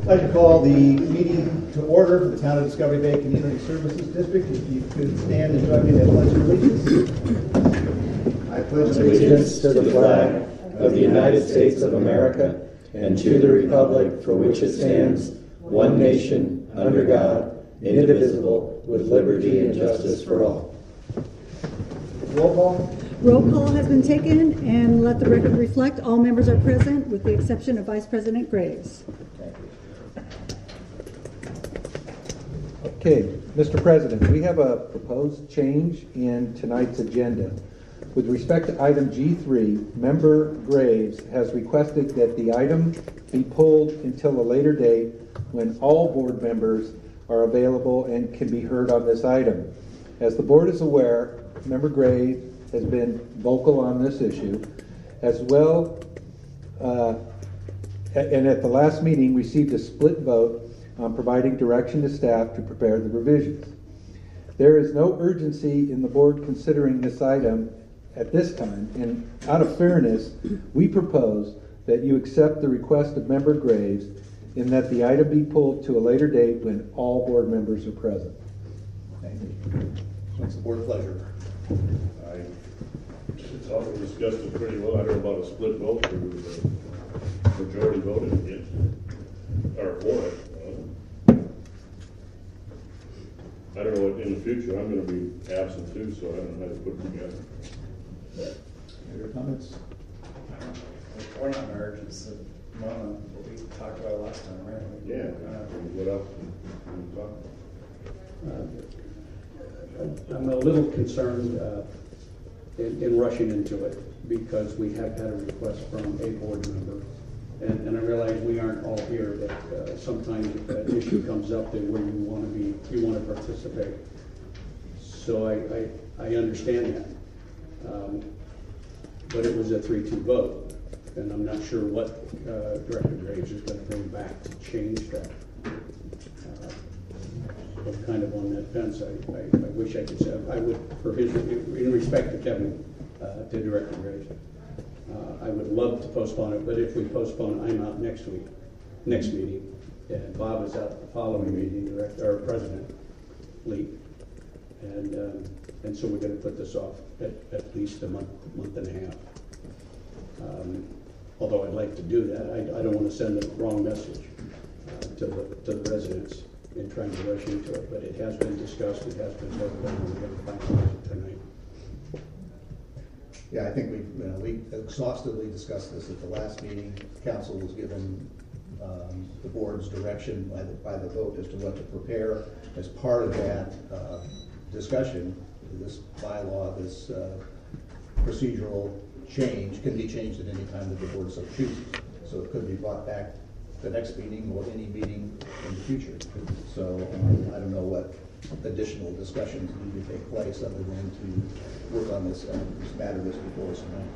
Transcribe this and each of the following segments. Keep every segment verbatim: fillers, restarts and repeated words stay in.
I'd like to call the meeting to order for the Town of Discovery Bay Community Services District. If you could stand and join me in the Pledge of Allegiance. I pledge allegiance to the flag of the United States of America and to the republic for which it stands, one nation, under God, indivisible, with liberty and justice for all. Roll call. Roll call has been taken, and let the record reflect all members are present with the exception of Vice President Graves. Okay, Mister President, we have a proposed change in tonight's agenda. With respect to item G three, Member Graves has requested that the item be pulled until a later date when all board members are available and can be heard on this item. As the board is aware, Member Graves has been vocal on this issue, as well, uh, and at the last meeting received a split vote on providing direction to staff to prepare the revisions. There is no urgency in the board considering this item at this time, and out of fairness, we propose that you accept the request of Member Graves in that the item be pulled to a later date when all board members are present. Thank you. What's the board pleasure? I, it's often discussed it pretty well. I don't know about a split vote or the majority voted against it, or for it. Uh, I don't know what in the future I'm going to be absent too, so I don't know how to put it together. Your comments? We're not in an urgency moment, what we talked about last time, right? Yeah. Uh, What else can we talk about? Uh, I'm a little concerned uh, in, in rushing into it because we have had a request from a board member, and, and I realize we aren't all here. That uh, sometimes if an issue comes up that where you want to be, you want to participate. So I, I, I understand that, um, but it was a three two vote, and I'm not sure what uh, Director Graves is going to bring back to change that. I'm kind of on that fence. I, I, I wish I could say I would, for his, in respect to Kevin, uh, to Director Graves, uh, I would love to postpone it. But if we postpone, I'm out next week, next meeting, and Bob is out the following meeting, Director or President Lee, and um, and so we're going to put this off at, at least a month, month and a half. Um, although I'd like to do that, I, I don't want to send the wrong message uh, to the to the residents in trying to rush into it, but it has been discussed, it has been voted on, and we're going to finalize it tonight. Yeah, I think we, you know, we exhaustively discussed this at the last meeting. Council was given um, the board's direction by the, by the vote as to what to prepare. As part of that uh, discussion, this bylaw, this uh, procedural change can be changed at any time that the board so chooses. So it could be brought back the next meeting or any meeting in the future. So um, I don't know what additional discussions need to take place other than to work on this, um, this matter that's before us tonight.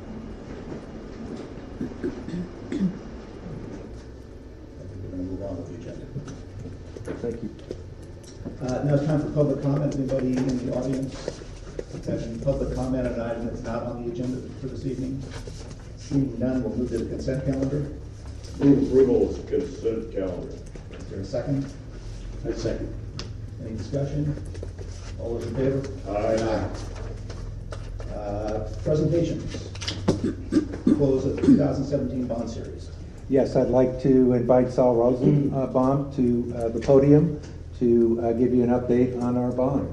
I think we're going to move on with the agenda. Thank you. Uh, now it's time for public comment. Anybody in the audience have any public comment on an item that's not on the agenda for this evening? Seeing none, we'll move to the consent calendar. Move approval of consent calendar. Is there a second? I second. Any discussion? All those in favor? Aye. Uh, presentations. Close of the two thousand seventeen bond series. Yes, I'd like to invite Saul Rosenbaum to uh, the podium to uh, give you an update on our bond.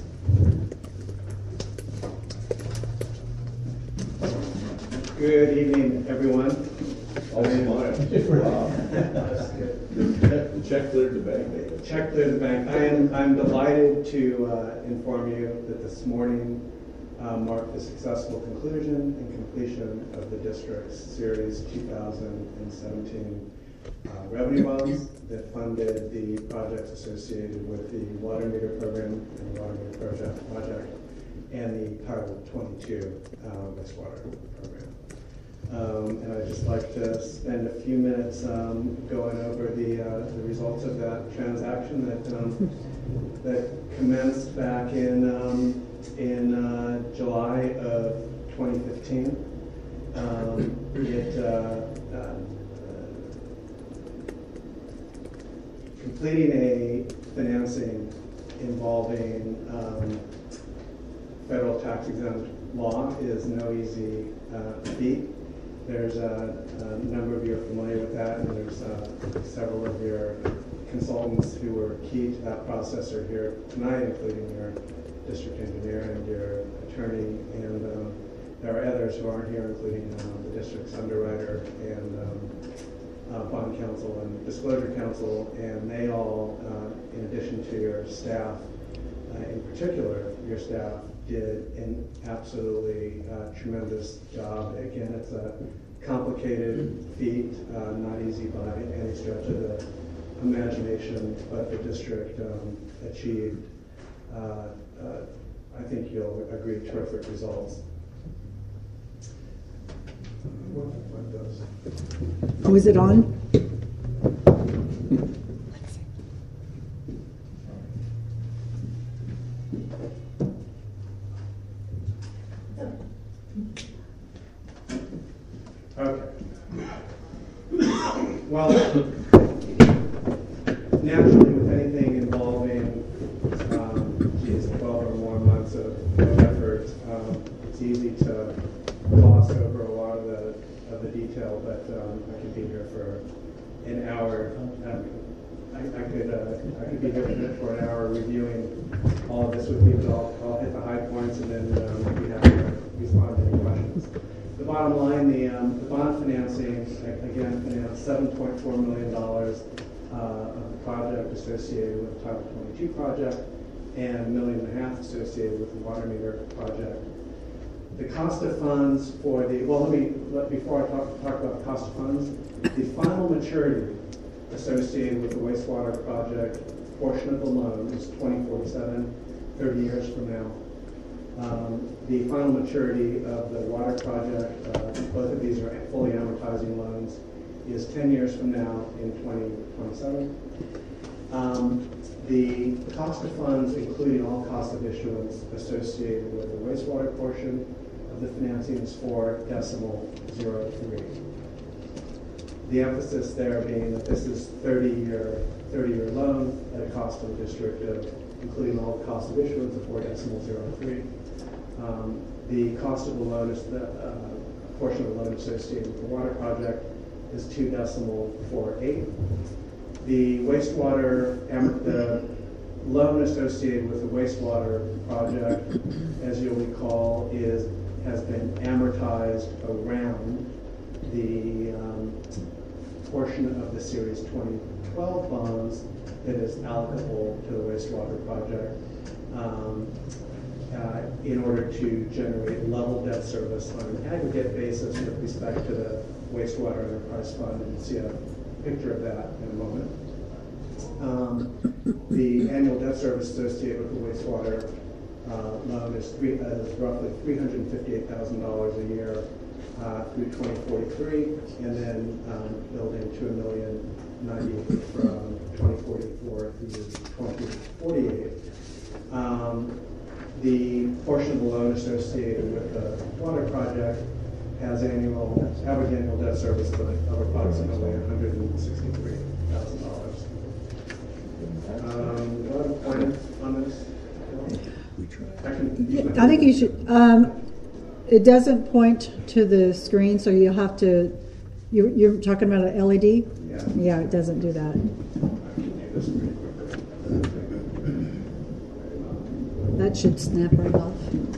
Good evening, everyone. All smile. Wow. The check cleared the bank. Check cleared the bank. I am I'm delighted to uh, inform you that this morning uh, marked the successful conclusion and completion of the district's Series two thousand seventeen uh, revenue bonds that funded the projects associated with the water meter program and the water meter project, project and the Title twenty-two uh, wastewater program. Um, and I'd just like to spend a few minutes um, going over the, uh, the results of that transaction that um, that commenced back in um, in uh, July of twenty fifteen. Um, it uh, uh, completing a financing involving um, federal tax exempt law is no easy uh, feat. There's a, a number of you are familiar with that, and there's uh, several of your consultants who were key to that process are here tonight, including your district engineer and your attorney, and um, there are others who aren't here, including um, the district's underwriter and um, uh, bond counsel and disclosure counsel, and they all, uh, in addition to your staff, uh, in particular, your staff did an absolutely uh, tremendous job. Again, it's a complicated feat, uh, not easy by any stretch of the imagination, but the district um, achieved, uh, uh, I think you'll agree, terrific results. What, what does? Oh, is it on? Okay. Well, naturally, with anything involving um, geez, twelve or more months of, of effort, um, it's easy to gloss over a lot of the of the detail. But um, I could be here for an hour. Um, I, I could uh, I could be here for an hour reviewing all of this with you. But I'll, I'll hit the high points and then um, we have to respond to any questions. The bottom line, the, um, the bond financing, again, financed seven point four million dollars uh, of the project associated with the Title twenty-two project and a million and a half associated with the water meter project. The cost of funds for the, well, let me, let, before I talk, talk about the cost of funds, the final maturity associated with the wastewater project portion of the loan is twenty forty-seven, thirty years from now. Um, the final maturity of the water project, uh, both of these are fully amortizing loans, is ten years from now in twenty twenty-seven. Um, the cost of funds, including all costs of issuance associated with the wastewater portion of the financing, is four decimal zero three. The emphasis there being that this is thirty-year thirty-year loan at a cost to the district of, including all the cost of issuance, of four decimal zero three. Um, the cost of the loan is the uh, portion of the loan associated with the water project is two decimal four eight. The wastewater, the loan associated with the wastewater project, as you'll recall, is has been amortized around the um, portion of the Series twenty twelve bonds that is allocable to the wastewater project. Um, Uh, in order to generate level debt service on an aggregate basis with respect to the wastewater enterprise fund, and you'll see a picture of that in a moment. Um, the annual debt service associated with the wastewater uh, loan is, three, uh, is roughly three hundred fifty-eight thousand dollars a year uh, through twenty forty-three, and then um, building to a million ninety from twenty forty-four through twenty forty-eight. Um, The portion of the loan associated with the water project has annual, average annual debt service of, of approximately one hundred sixty-three thousand dollars. Um, do I have a point on this? I, can, Yeah, I think you should, um, it doesn't point to the screen, so you'll have to, you're, you're talking about an L E D? Yeah. Yeah, it doesn't do that. I can do this pretty quickly. That should snap right off.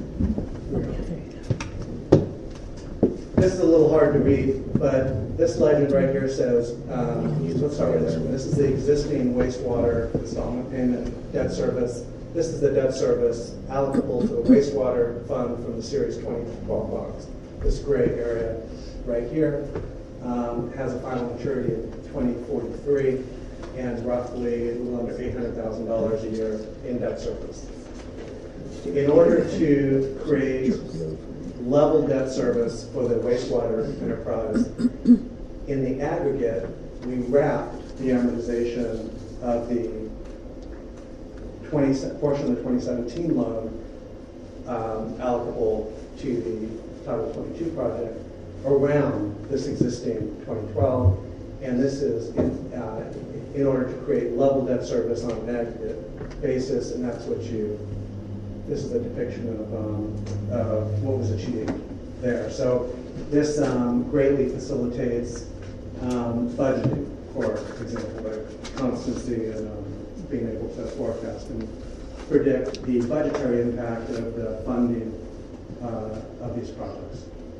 This is a little hard to read, but this legend right here says, um, let's start with this one. This is the existing wastewater installment payment debt service. This is the debt service allocable to the wastewater fund from the Series twenty twelve bonds. This gray area right here um, has a final maturity of twenty forty-three and roughly a little under eight hundred thousand dollars a year in debt service. In order to create level debt service for the wastewater enterprise, in the aggregate, we wrapped the amortization of the twenty portion of the twenty seventeen loan um, allocable to the Title twenty-two project around this existing twenty twelve, and this is in, uh, in order to create level debt service on an aggregate basis, and that's what you, this is a depiction of um, uh, what was achieved there. So this um, greatly facilitates um, budgeting, for example, like constancy and um, being able to forecast and predict the budgetary impact of the funding uh, of these projects.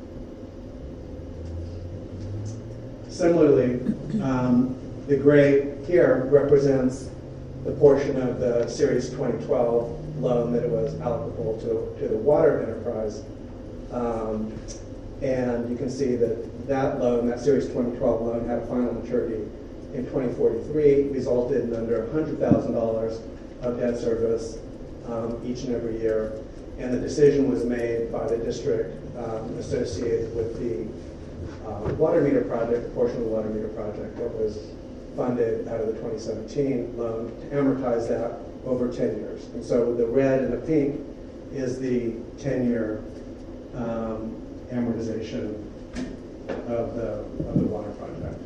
Similarly, um, the gray here represents the portion of the Series twenty twelve loan that it was applicable to, to the water enterprise. Um, and you can see that that loan, that Series twenty twelve loan, had a final maturity in twenty forty-three, resulted in under one hundred thousand dollars of debt service um, each and every year. And the decision was made by the district um, associated with the uh, water meter project, the portion of the water meter project that was funded out of the twenty seventeen loan, to amortize that over ten years. And so the red and the pink is the ten-year um, amortization of the, of the water project.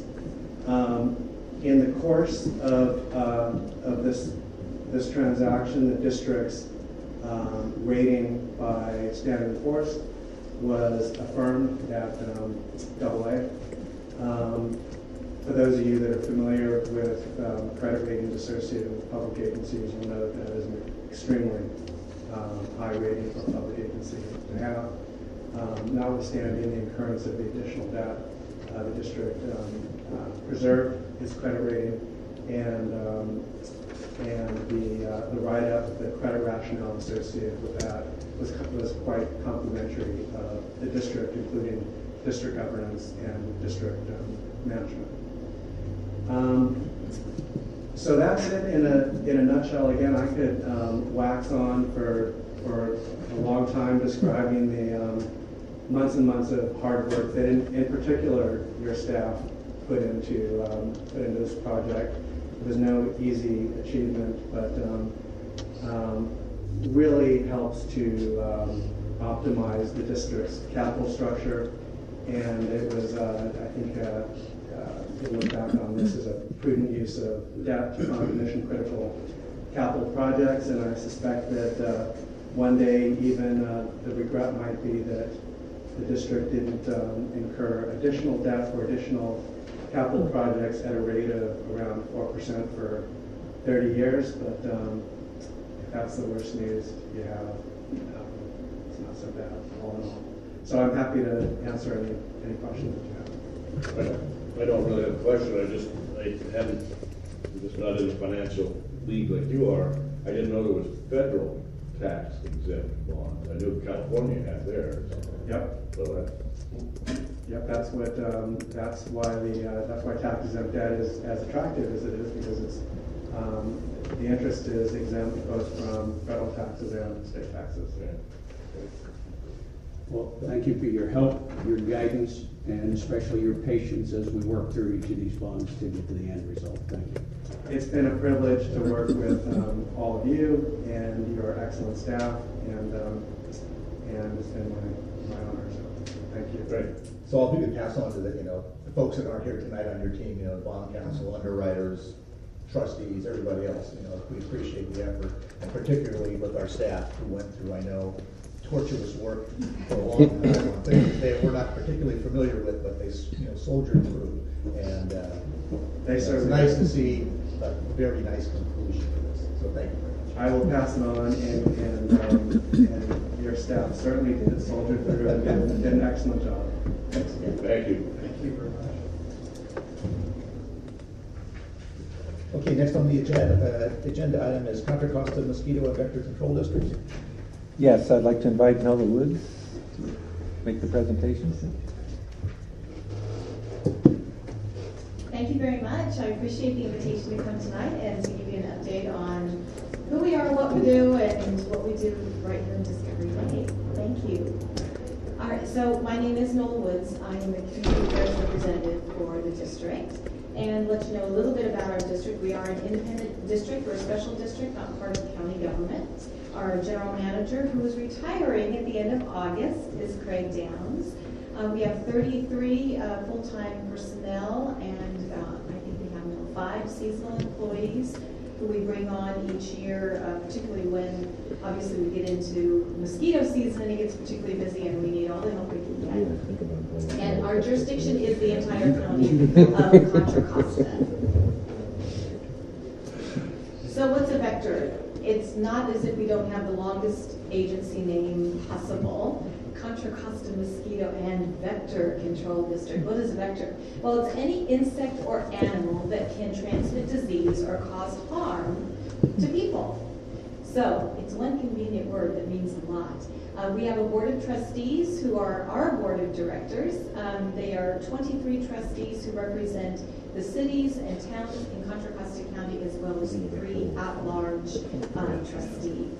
Um, in the course of, uh, of this, this transaction, the district's um, rating by Standard and Poor's was affirmed at um, double A. Um, for those of you that are familiar with um, credit ratings associated with public agencies, you'll know that that is an extremely um, high rating for a public agency to have. Um, notwithstanding the incurrence of the additional debt, uh, the district um, uh, preserved its credit rating, and um, and the uh, the write-up, the credit rationale associated with that was was quite complimentary of the district, including district governance and district um, management. Um, so that's it in a in a nutshell. Again, I could um, wax on for for a long time describing the um, months and months of hard work that, in, in particular, your staff put into um, put into this project. It was no easy achievement, but um, um, really helps to um, optimize the district's capital structure. And it was, uh, I think, uh, uh, to look back on this as a prudent use of debt to fund mission-critical capital projects. And I suspect that uh, one day, even uh, the regret might be that the district didn't um, incur additional debt for additional capital projects at a rate of around four percent for thirty years. But um, if that's the worst news you have, um, it's not so bad, all in all. So I'm happy to answer any, any questions that you have. I don't really have a question. I just, I hadn't, I'm just not in the financial league like you are. I didn't know there was federal tax exempt bonds. I knew California had theirs. Yep. So that's, Yep, that's what, um, that's why the, uh, that's why tax exempt debt is as attractive as it is, because it's, um, the interest is exempt both from federal taxes and state taxes. yeah. Well, thank you for your help, your guidance, and especially your patience as we work through each of these bonds to get to the end result. Thank you. It's been a privilege to work with um, all of you and your excellent staff, and um, and it's been my, my honor. So thank you. Great. So I'll maybe pass on to the, you know, the folks that aren't here tonight on your team, you know, bond counsel, underwriters, trustees, everybody else, you know, we appreciate the effort, and particularly with our staff who went through, I know, tortuous work for a long time on things they were not particularly familiar with, but they, you know, soldiered through. And uh, They it's certainly nice to see a very nice conclusion to this. So thank you very much. I will pass it on, and and, um, and your staff certainly did soldier through and did, did an excellent job. Thanks again. Thank you. Thank you very much. Okay, next on the agenda, uh, agenda item is Contra Costa Mosquito and Vector Control Districts. Yes, I'd like to invite Nola Woods to make the presentation. Thank you very much. I appreciate the invitation to come tonight and to give you an update on who we are, what we do, and what we do right here in Discovery Bay. Thank you. All right, so my name is Nola Woods. I am the community affairs representative for the district. And let you know a little bit about our district. We are an independent district. We're a special district, not part of the county government. Our general manager, who is retiring at the end of August, is Craig Downs. Uh, we have thirty-three uh, full-time personnel, and uh, I think we have now five seasonal employees who we bring on each year, uh, particularly when obviously we get into mosquito season and it gets particularly busy and we need all the help we can get. And our jurisdiction is the entire county of Contra Costa. So what's a vector? It's not as if we don't have the longest agency name possible. Contra Costa Mosquito and Vector Control District. What is a vector? Well, it's any insect or animal that can transmit disease or cause harm to people. So it's one convenient word that means a lot. Uh, we have a board of trustees who are our board of directors. Um, they are twenty-three trustees who represent the cities and towns in Contra Costa County, as well as three at-large uh, trustees.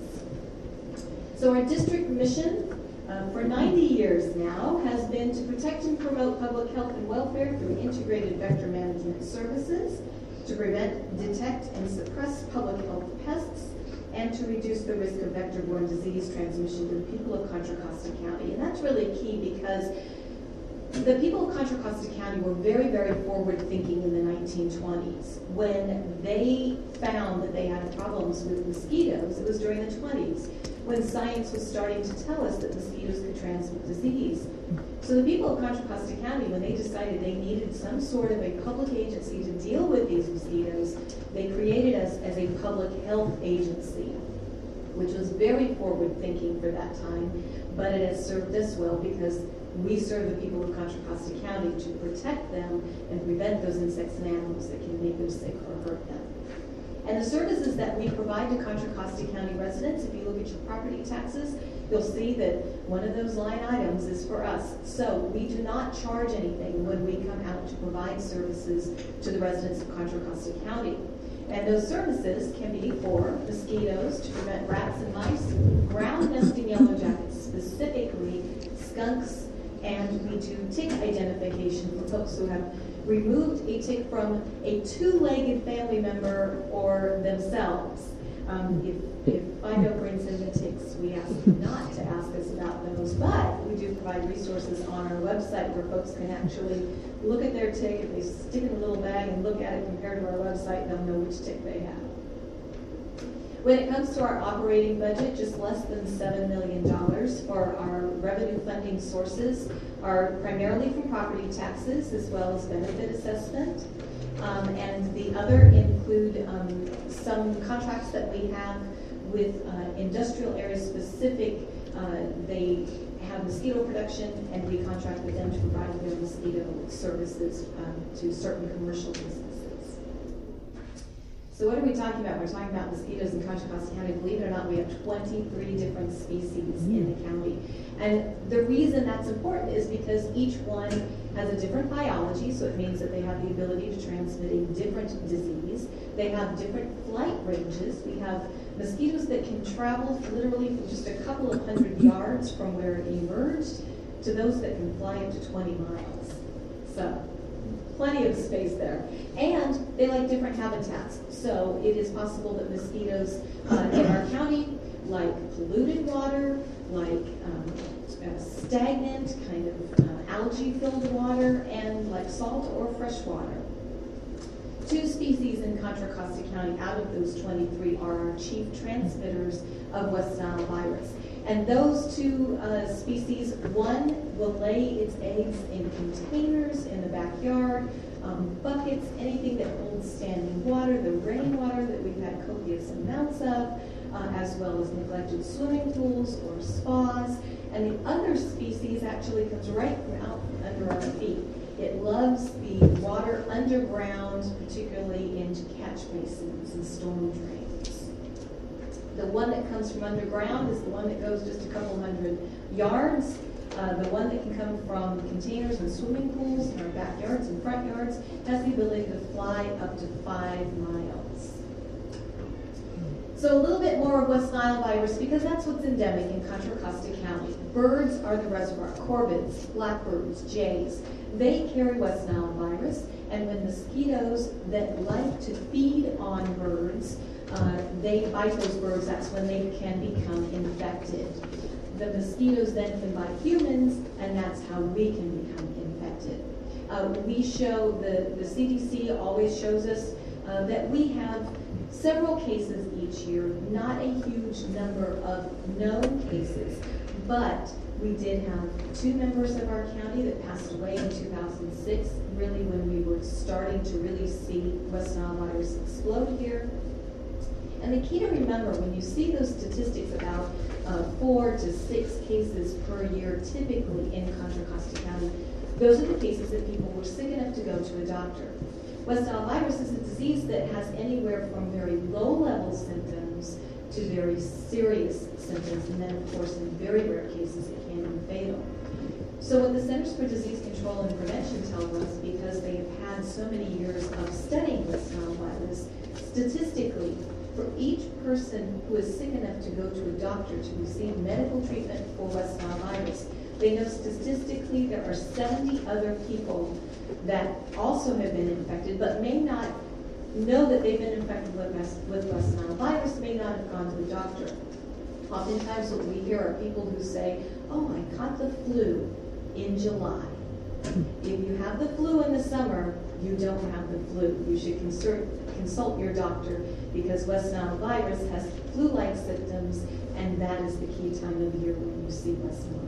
So our district mission Uh, for ninety years now, has been to protect and promote public health and welfare through integrated vector management services, to prevent, detect, and suppress public health pests, and to reduce the risk of vector-borne disease transmission to the people of Contra Costa County. And that's really key because the people of Contra Costa County were very, very forward-thinking in the nineteen twenties. When they found that they had problems with mosquitoes, it was during the twenties, when science was starting to tell us that mosquitoes could transmit disease. So the people of Contra Costa County, when they decided they needed some sort of a public agency to deal with these mosquitoes, they created us as a public health agency, which was very forward-thinking for that time, but it has served us well because we serve the people of Contra Costa County to protect them and prevent those insects and animals that can make them sick or hurt them. And the services that we provide to Contra Costa County residents, if you look at your property taxes, you'll see that one of those line items is for us. So we do not charge anything when we come out to provide services to the residents of Contra Costa County. And those services can be for mosquitoes to prevent rats and mice, ground nesting yellow jackets, specifically skunks, and we do tick identification for folks who have removed a tick from a two-legged family member or themselves. Um, if, if Fido brings in the ticks, we ask you not to ask us about those, but we do provide resources on our website where folks can actually look at their tick. If they stick it in a little bag and look at it compared to our website, they'll know which tick they have. When it comes to our operating budget, just less than seven million dollars for our revenue funding sources are primarily from property taxes as well as benefit assessment. Um, and the other include um, some contracts that we have with uh, industrial areas specific. Uh, they have mosquito production and we contract with them to provide their mosquito services um, to certain commercial businesses. So what are we talking about? We're talking about mosquitoes in Contra Costa County. Believe it or not, we have twenty-three different species in the county. And the reason that's important is because each one has a different biology, so it means that they have the ability to transmit a different disease. They have different flight ranges. We have mosquitoes that can travel literally from just a couple of hundred yards from where it emerged to those that can fly up to twenty miles. So plenty of space there. And they like different habitats. So it is possible that mosquitoes uh, in our county like polluted water, like um, uh, stagnant, kind of uh, algae-filled water, and like salt or fresh water. Two species in Contra Costa County out of those twenty-three are our chief transmitters of West Nile virus. And those two uh, species, one will lay its eggs in containers in the backyard, um, buckets, anything that holds standing water, the rainwater that we've had copious amounts of, uh, as well as neglected swimming pools or spas. And the other species actually comes right from out under our feet. It loves the water underground, particularly into catch basins and storm drains. The one that comes from underground is the one that goes just a couple hundred yards. Uh, the one that can come from containers and swimming pools in our backyards and front yards has the ability to fly up to five miles. So a little bit more of West Nile virus because that's what's endemic in Contra Costa County. Birds are the reservoir. Corvids, blackbirds, jays, they carry West Nile virus, and when mosquitoes that like to feed on birds, uh, they bite those birds, that's when they can become infected. The mosquitoes then can bite humans, and that's how we can become infected. Uh, we show, the, the C D C always shows us uh, that we have several cases each year, not a huge number of known cases, but we did have two members of our county that passed away in two thousand six, really when we were starting to really see West Nile virus explode here. And the key to remember, when you see those statistics about uh, four to six cases per year, typically in Contra Costa County, those are the cases that people were sick enough to go to a doctor. West Nile virus is a disease that has anywhere from very low-level symptoms to very serious symptoms, and then, of course, in very rare cases, it can be fatal. So what the Centers for Disease Control and Prevention tell us, because they have had so many years of studying West Nile virus, statistically, for each person who is sick enough to go to a doctor to receive medical treatment for West Nile virus, they know statistically there are seventy other people that also have been infected, but may not know that they've been infected with West, with West Nile virus, may not have gone to the doctor. Oftentimes what we hear are people who say, oh, I caught the flu in July. If you have the flu in the summer, you don't have the flu. You should consult, consult your doctor, because West Nile virus has flu-like symptoms, and that is the key time of year when you see West Nile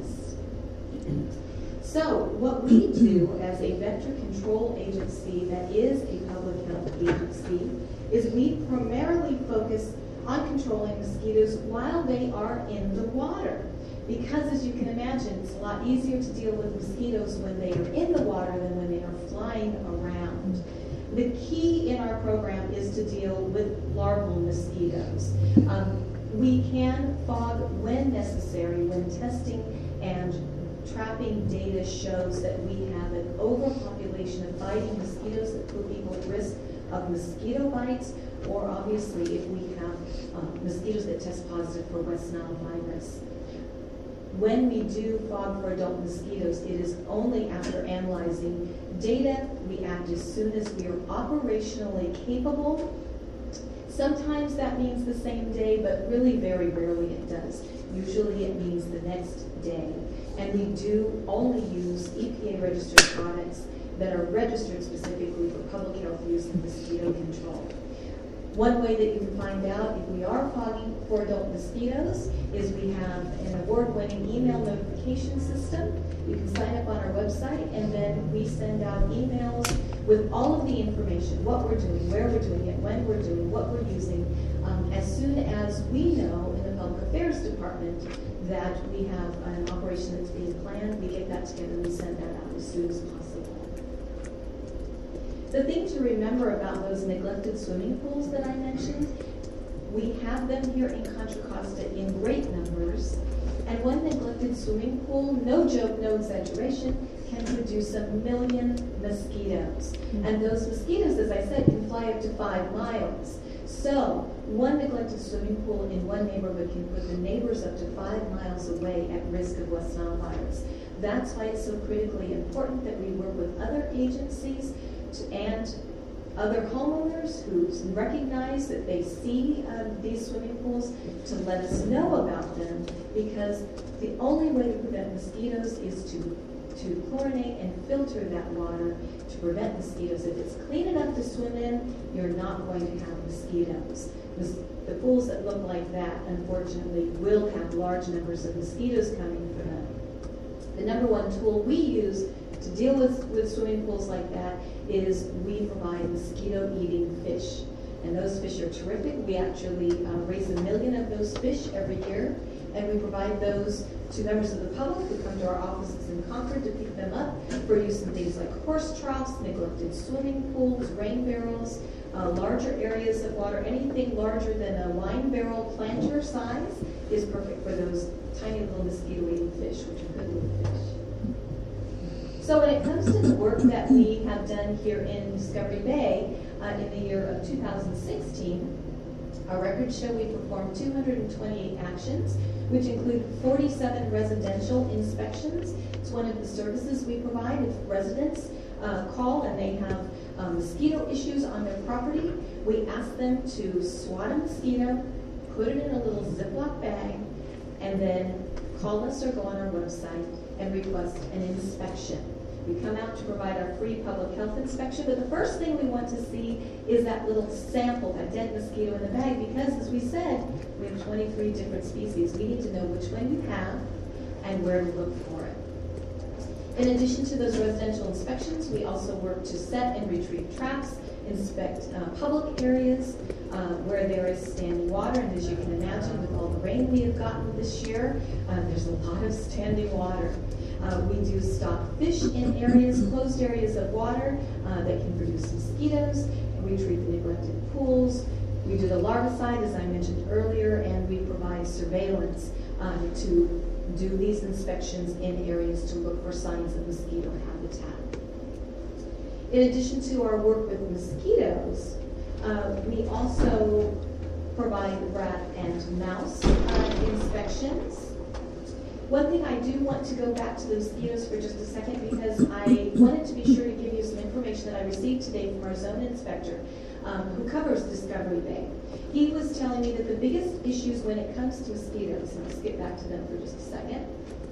virus. So what we do as a vector control agency that is a public health agency is we primarily focus on controlling mosquitoes while they are in the water. Because, as you can imagine, it's a lot easier to deal with mosquitoes when they are in the water than when they are flying around. The key in our program is to deal with larval mosquitoes. Um, we can fog when necessary, when testing and trapping data shows that we have an overpopulation of biting mosquitoes that put people at risk of mosquito bites, or obviously if we have uh, mosquitoes that test positive for West Nile virus. When we do fog for adult mosquitoes, it is only after analyzing data. We act as soon as we are operationally capable. Sometimes that means the same day, but really very rarely it does. Usually it means the next day. And we do only use E P A-registered products that are registered specifically for public health use and mosquito control. One way that you can find out if we are fogging for adult mosquitoes is we have an award-winning email notification system. You can sign up on our website, and then we send out emails with all of the information, what we're doing, where we're doing it, when we're doing, what we're using. Um, as soon as we know in the Public Affairs Department that we have an operation that's being planned, we get that together and send that out as soon as possible. The thing to remember about those neglected swimming pools that I mentioned, we have them here in Contra Costa in great numbers, and one neglected swimming pool, no joke, no exaggeration, can produce a million mosquitoes. And those mosquitoes, as I said, can fly up to five miles. So one neglected swimming pool in one neighborhood can put the neighbors up to five miles away at risk of West Nile virus. That's why it's so critically important that we work with other agencies to, and other homeowners who recognize that they see um, these swimming pools to let us know about them, because the only way to prevent mosquitoes is to, to chlorinate and filter that water to prevent mosquitoes. If it's clean enough to swim in, you're not going to have mosquitoes. The pools that look like that, unfortunately, will have large numbers of mosquitoes coming from them. The number one tool we use to deal with, with swimming pools like that is we provide mosquito-eating fish. And those fish are terrific. We actually uh, raise a million of those fish every year, and we provide those to members of the public who come to our offices in Concord to pick them up for use in things like horse troughs, neglected swimming pools, rain barrels, uh, larger areas of water. Anything larger than a wine barrel planter size is perfect for those tiny little mosquito-eating fish, which are good little fish. So when it comes to the work that we have done here in Discovery Bay uh, in the year of two thousand sixteen, our records show we performed two hundred twenty-eight actions, which include forty-seven residential inspections. It's one of the services we provide. If residents uh, call and they have um, mosquito issues on their property, we ask them to swat a mosquito, put it in a little Ziploc bag, and then call us or go on our website and request an inspection. We come out to provide our free public health inspection, but the first thing we want to see is that little sample, that dead mosquito in the bag, because as we said, we have twenty-three different species. We need to know which one you have and where to look for it. In addition to those residential inspections, we also work to set and retrieve traps, inspect uh, public areas uh, where there is standing water, and as you can imagine, with all the rain we have gotten this year, uh, there's a lot of standing water. Uh, we do stock fish in areas, closed areas of water uh, that can produce mosquitoes, and we treat the neglected pools. We do the larvicide, as I mentioned earlier, and we provide surveillance uh, to do these inspections in areas to look for signs of mosquito habitat. In addition to our work with mosquitoes, uh, we also provide rat and mouse uh, inspections. One thing I do want to go back to the mosquitoes for just a second, because I wanted to be sure to give you some information that I received today from our zone inspector um, who covers Discovery Bay. He was telling me that the biggest issues when it comes to mosquitoes, and I'll skip back to them for just a second,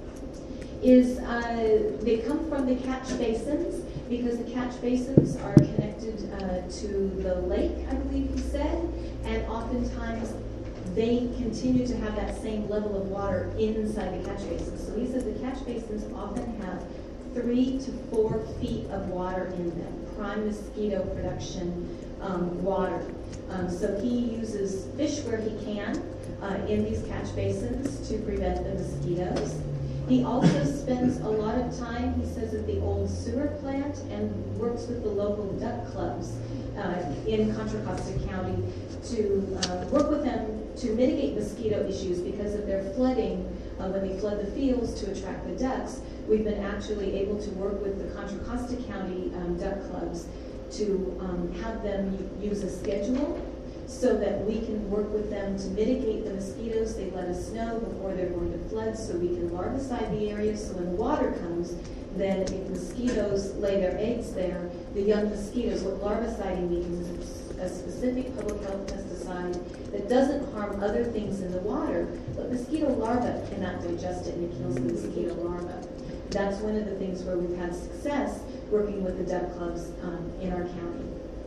is uh, they come from the catch basins, because the catch basins are connected uh, to the lake, I believe he said, and oftentimes they continue to have that same level of water inside the catch basins. So he says the catch basins often have three to four feet of water in them, prime mosquito production um, water. Um, so he uses fish where he can uh, in these catch basins to prevent the mosquitoes. He also spends a lot of time, he says, at the old sewer plant and works with the local duck clubs uh, in Contra Costa County to uh, work with them to mitigate mosquito issues because of their flooding. Uh, when they flood the fields to attract the ducks, we've been actually able to work with the Contra Costa County um, duck clubs to um, have them use a schedule so that we can work with them to mitigate the mosquitoes. They let us know before they're going to flood so we can larvicide the area, so when water comes, then if mosquitoes lay their eggs there, the young mosquitoes, what larviciding means is a specific public health pesticide that doesn't harm other things in the water, but mosquito larvae cannot digest it and it kills the mosquito larvae. That's one of the things where we've had success working with the duck clubs um, in our county.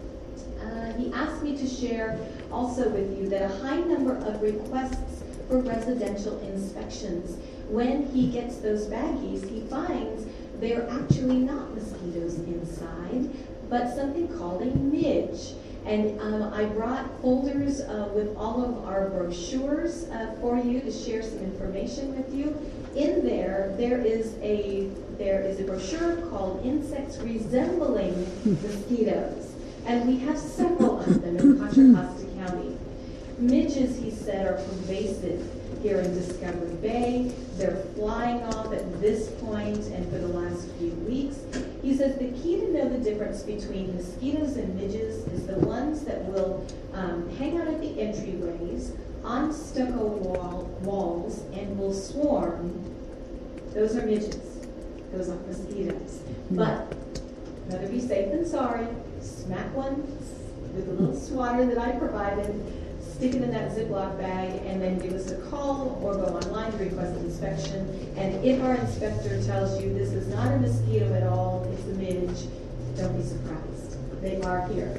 Uh, he asked me to share also with you that a high number of requests for residential inspections, when he gets those baggies, he finds they're actually not mosquitoes inside, but something called a midge. And um, I brought folders uh, with all of our brochures uh, for you to share some information with you. In there, there is a there is a brochure called Insects Resembling Mosquitoes, and we have several of them in Contra Costa County. Midges, he said, are pervasive here in Discovery Bay. They're flying off at this point and for the last few weeks. He says the key to know the difference between mosquitoes and midges is the ones that will um, hang out at the entryways on stucco wall, walls and will swarm. Those are midges. Those aren't mosquitoes. But rather be safe than sorry. Smack one with a little swatter that I provided, stick it in that Ziploc bag, and then give us a call or go online to request an inspection. And if our inspector tells you this is not a mosquito at all, it's a midge, don't be surprised. They are here.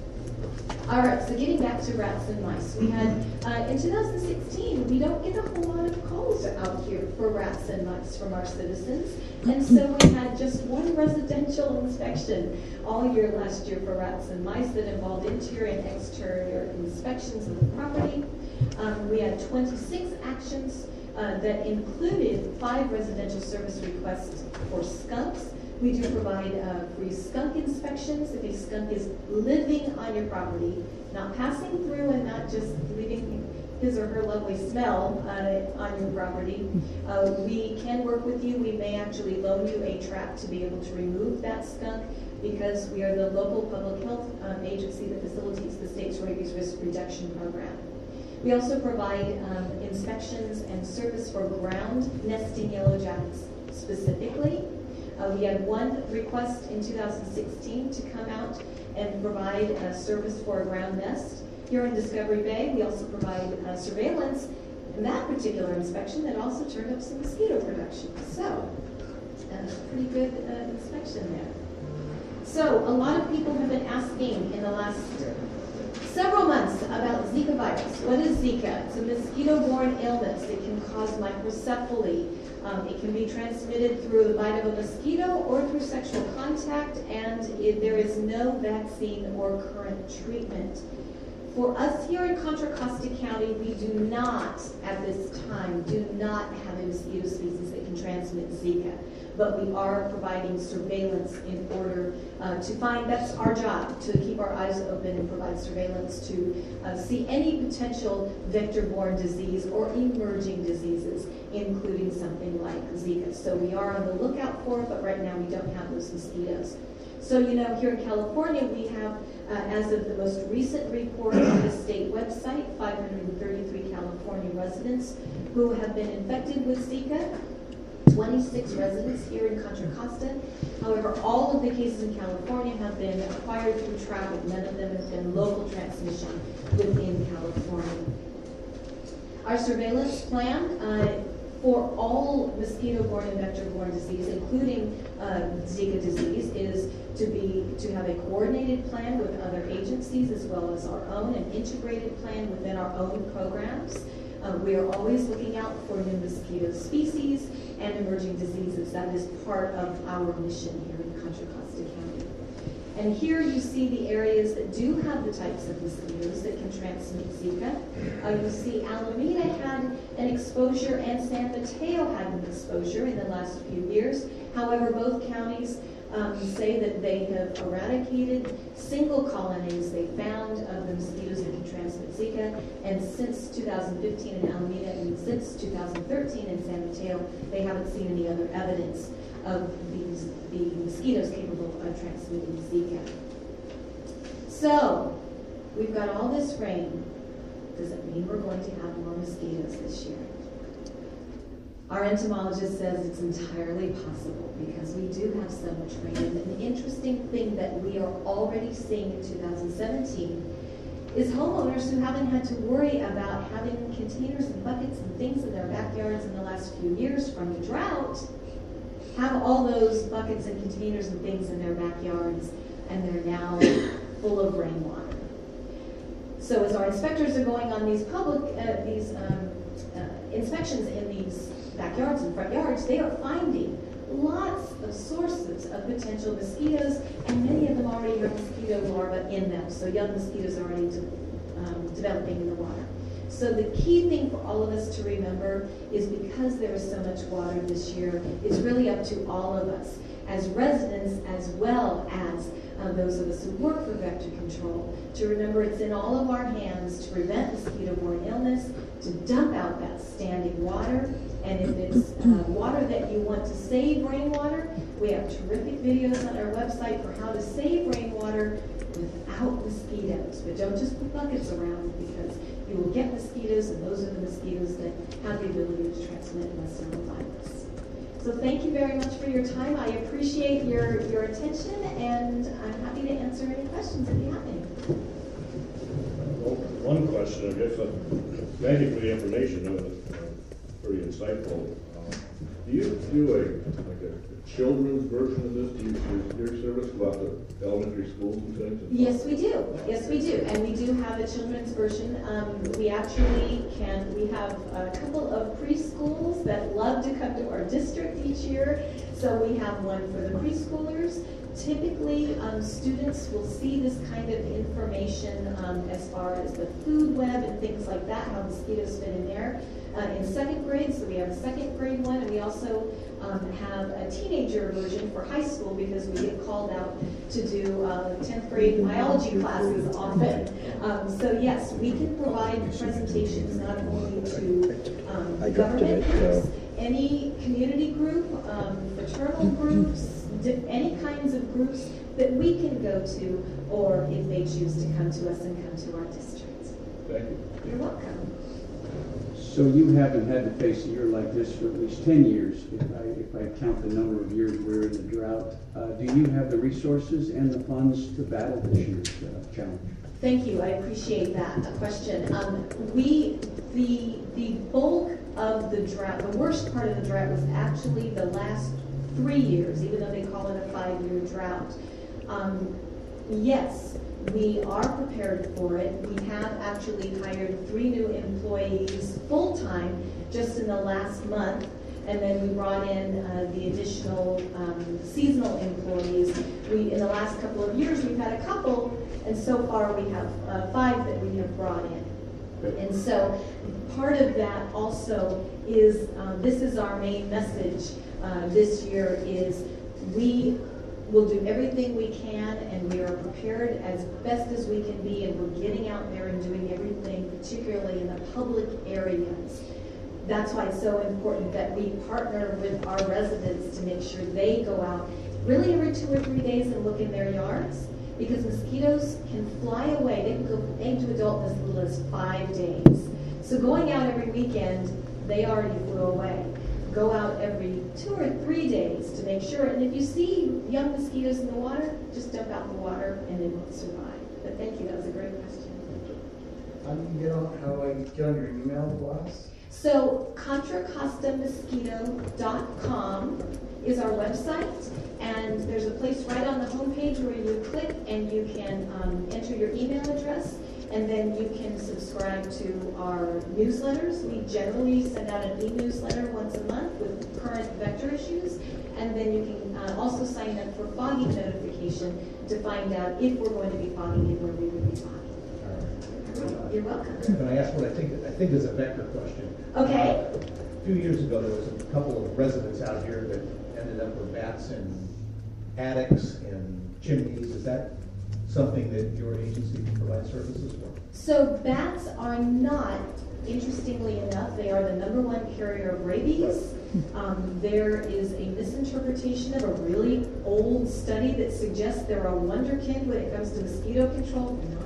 All right, so getting back to rats and mice. We had, uh, in two thousand sixteen, we don't get a whole lot of calls out here for rats and mice from our citizens. And so we had just one residential inspection all year last year for rats and mice that involved interior and exterior inspections of the property. Um, we had twenty-six actions uh, that included five residential service requests for skunks. We do provide uh, free skunk inspections if a skunk is living on your property, not passing through and not just leaving his or her lovely smell uh, on your property. Uh, we can work with you. We may actually loan you a trap to be able to remove that skunk because we are the local public health um, agency that facilitates the state's rabies risk reduction program. We also provide um, inspections and service for ground nesting yellow jackets specifically. Uh, we had one request in two thousand sixteen to come out and provide a service for a ground nest. Here in Discovery Bay, we also provide uh, surveillance in that particular inspection that also turned up some mosquito production. So, a pretty good uh, inspection there. So a lot of people have been asking in the last several months about Zika virus. What is Zika? It's a mosquito-borne illness. It can cause microcephaly. Um, it can be transmitted through the bite of a mosquito or through sexual contact, and it, there is no vaccine or current treatment. For us here in Contra Costa County, we do not, at this time, do not have a mosquito species that can transmit Zika. But we are providing surveillance in order uh, to find, that's our job, to keep our eyes open and provide surveillance to uh, see any potential vector-borne disease or emerging diseases, including something like Zika. So we are on the lookout for it, but right now we don't have those mosquitoes. So, you know, here in California, we have, uh, as of the most recent report on the state website, five hundred thirty-three California residents who have been infected with Zika. twenty-six residents here in Contra Costa. However, all of the cases in California have been acquired through travel. None of them have been local transmission within California. Our surveillance plan uh, for all mosquito-borne and vector-borne disease, including uh, Zika disease, is to be to have a coordinated plan with other agencies as well as our own, an integrated plan within our own programs. Uh, we are always looking out for new mosquito species and emerging diseases. That is part of our mission here in Contra Costa County. And here you see the areas that do have the types of mosquitoes that can transmit Zika. Uh, you see Alameda had an exposure and San Mateo had an exposure in the last few years. However, both counties Um, say that they have eradicated single colonies they found of the mosquitoes that can transmit Zika, and since two thousand fifteen in Alameda and since two thousand thirteen in San Mateo, they haven't seen any other evidence of these the mosquitoes capable of transmitting Zika. So, we've got all this rain. Does it mean we're going to have more mosquitoes this year? Our entomologist says it's entirely possible because we do have so much rain. And an interesting thing that we are already seeing in two thousand seventeen is homeowners who haven't had to worry about having containers and buckets and things in their backyards in the last few years from the drought have all those buckets and containers and things in their backyards, and they're now full of rainwater. So as our inspectors are going on these public, uh, these um, uh, inspections in these backyards and front yards, they are finding lots of sources of potential mosquitoes, and many of them already have mosquito larvae in them, so young mosquitoes are already de um, developing in the water. So the key thing for all of us to remember is because there is so much water this year, it's really up to all of us as residents as well as uh, those of us who work for vector control to remember it's in all of our hands to prevent mosquito-borne illness, to dump out that standing water. And if it's uh, water that you want to save rainwater, we have terrific videos on our website for how to save rainwater without mosquitoes. But don't just put buckets around because you will get mosquitoes, and those are the mosquitoes that have the ability to transmit West Nile virus. So thank you very much for your time. I appreciate your, your attention, and I'm happy to answer any questions if you have any. Well, one question, I guess, uh, thank you for the information. That was uh, pretty insightful. Uh, do you do a like a children's version of this? Do you, does your service go out to elementary schools and things? Yes, we do. Yes, we do. And we do have a children's version. Um, we actually can, we have a couple of preschools that love to come to our district each year. So we have one for the preschoolers. Typically, um, students will see this kind of information um, as far as the food web and things like that, how mosquitoes fit in there. Uh, in second grade, so we have a second grade one, and we also um, have a teenager version for high school because we get called out to do uh, tenth grade biology classes often. Um, so yes, we can provide presentations not only to um, government groups, any community group, um, fraternal groups, any kinds of groups that we can go to, or if they choose to come to us and come to our district. Thank you. You're welcome. So you haven't had to face a year like this for at least ten years, if I, if I count the number of years we're in the drought. Uh, do you have the resources and the funds to battle this year's uh, challenge? Thank you. I appreciate that question. Um, we, the, the bulk of the drought, the worst part of the drought was actually the last three years, even though they call it a five-year drought. Um, yes, we are prepared for it. We have actually hired three new employees full-time just in the last month, and then we brought in uh, the additional um, seasonal employees. We, in the last couple of years, we've had a couple, and so far we have uh, five that we have brought in. And so part of that also is, um, this is our main message uh, this year, is we will do everything we can, and we are prepared as best as we can be, and we're getting out there and doing everything, particularly in the public areas. That's why it's so important that we partner with our residents to make sure they go out really every two or three days and look in their yards, because mosquitoes can fly away. They can go egg to adult in as little as five days. So going out every weekend, they already flew away. Go out every two or three days to make sure. And if you see young mosquitoes in the water, just dump out in the water and they won't survive. But thank you, that was a great question. How do you get on, how I get on your email blast? So Contra Costa Mosquito dot com is our website, and there's a place right on the homepage where you click and you can um, enter your email address, and then you can subscribe to our newsletters. We generally send out an e-newsletter once a month with current vector issues, and then you can uh, also sign up for fogging notification to find out if we're going to be fogging and where we will be fogging. You're welcome. Can I ask what I think, I think is a vector question? Okay. Uh, A few years ago, there was a couple of residents out here that ended up with bats in attics and chimneys. Is that something that your agency can provide services for? So bats are not, interestingly enough, they are the number one carrier of rabies. Um, there is a misinterpretation of a really old study that suggests they're a wonderkind when it comes to mosquito control. They're not.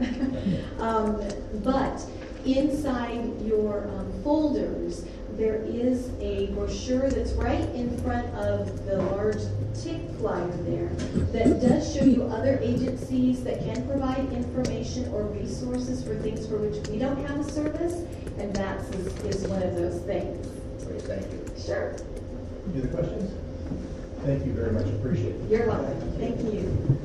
um, but inside your um, folders, there is a brochure that's right in front of the large tick flyer there that does show you other agencies that can provide information or resources for things for which we don't have a service, and that is, is one of those things. Great, thank you. Sure. Any other questions? Thank you very much, appreciate it. You're welcome. Thank you.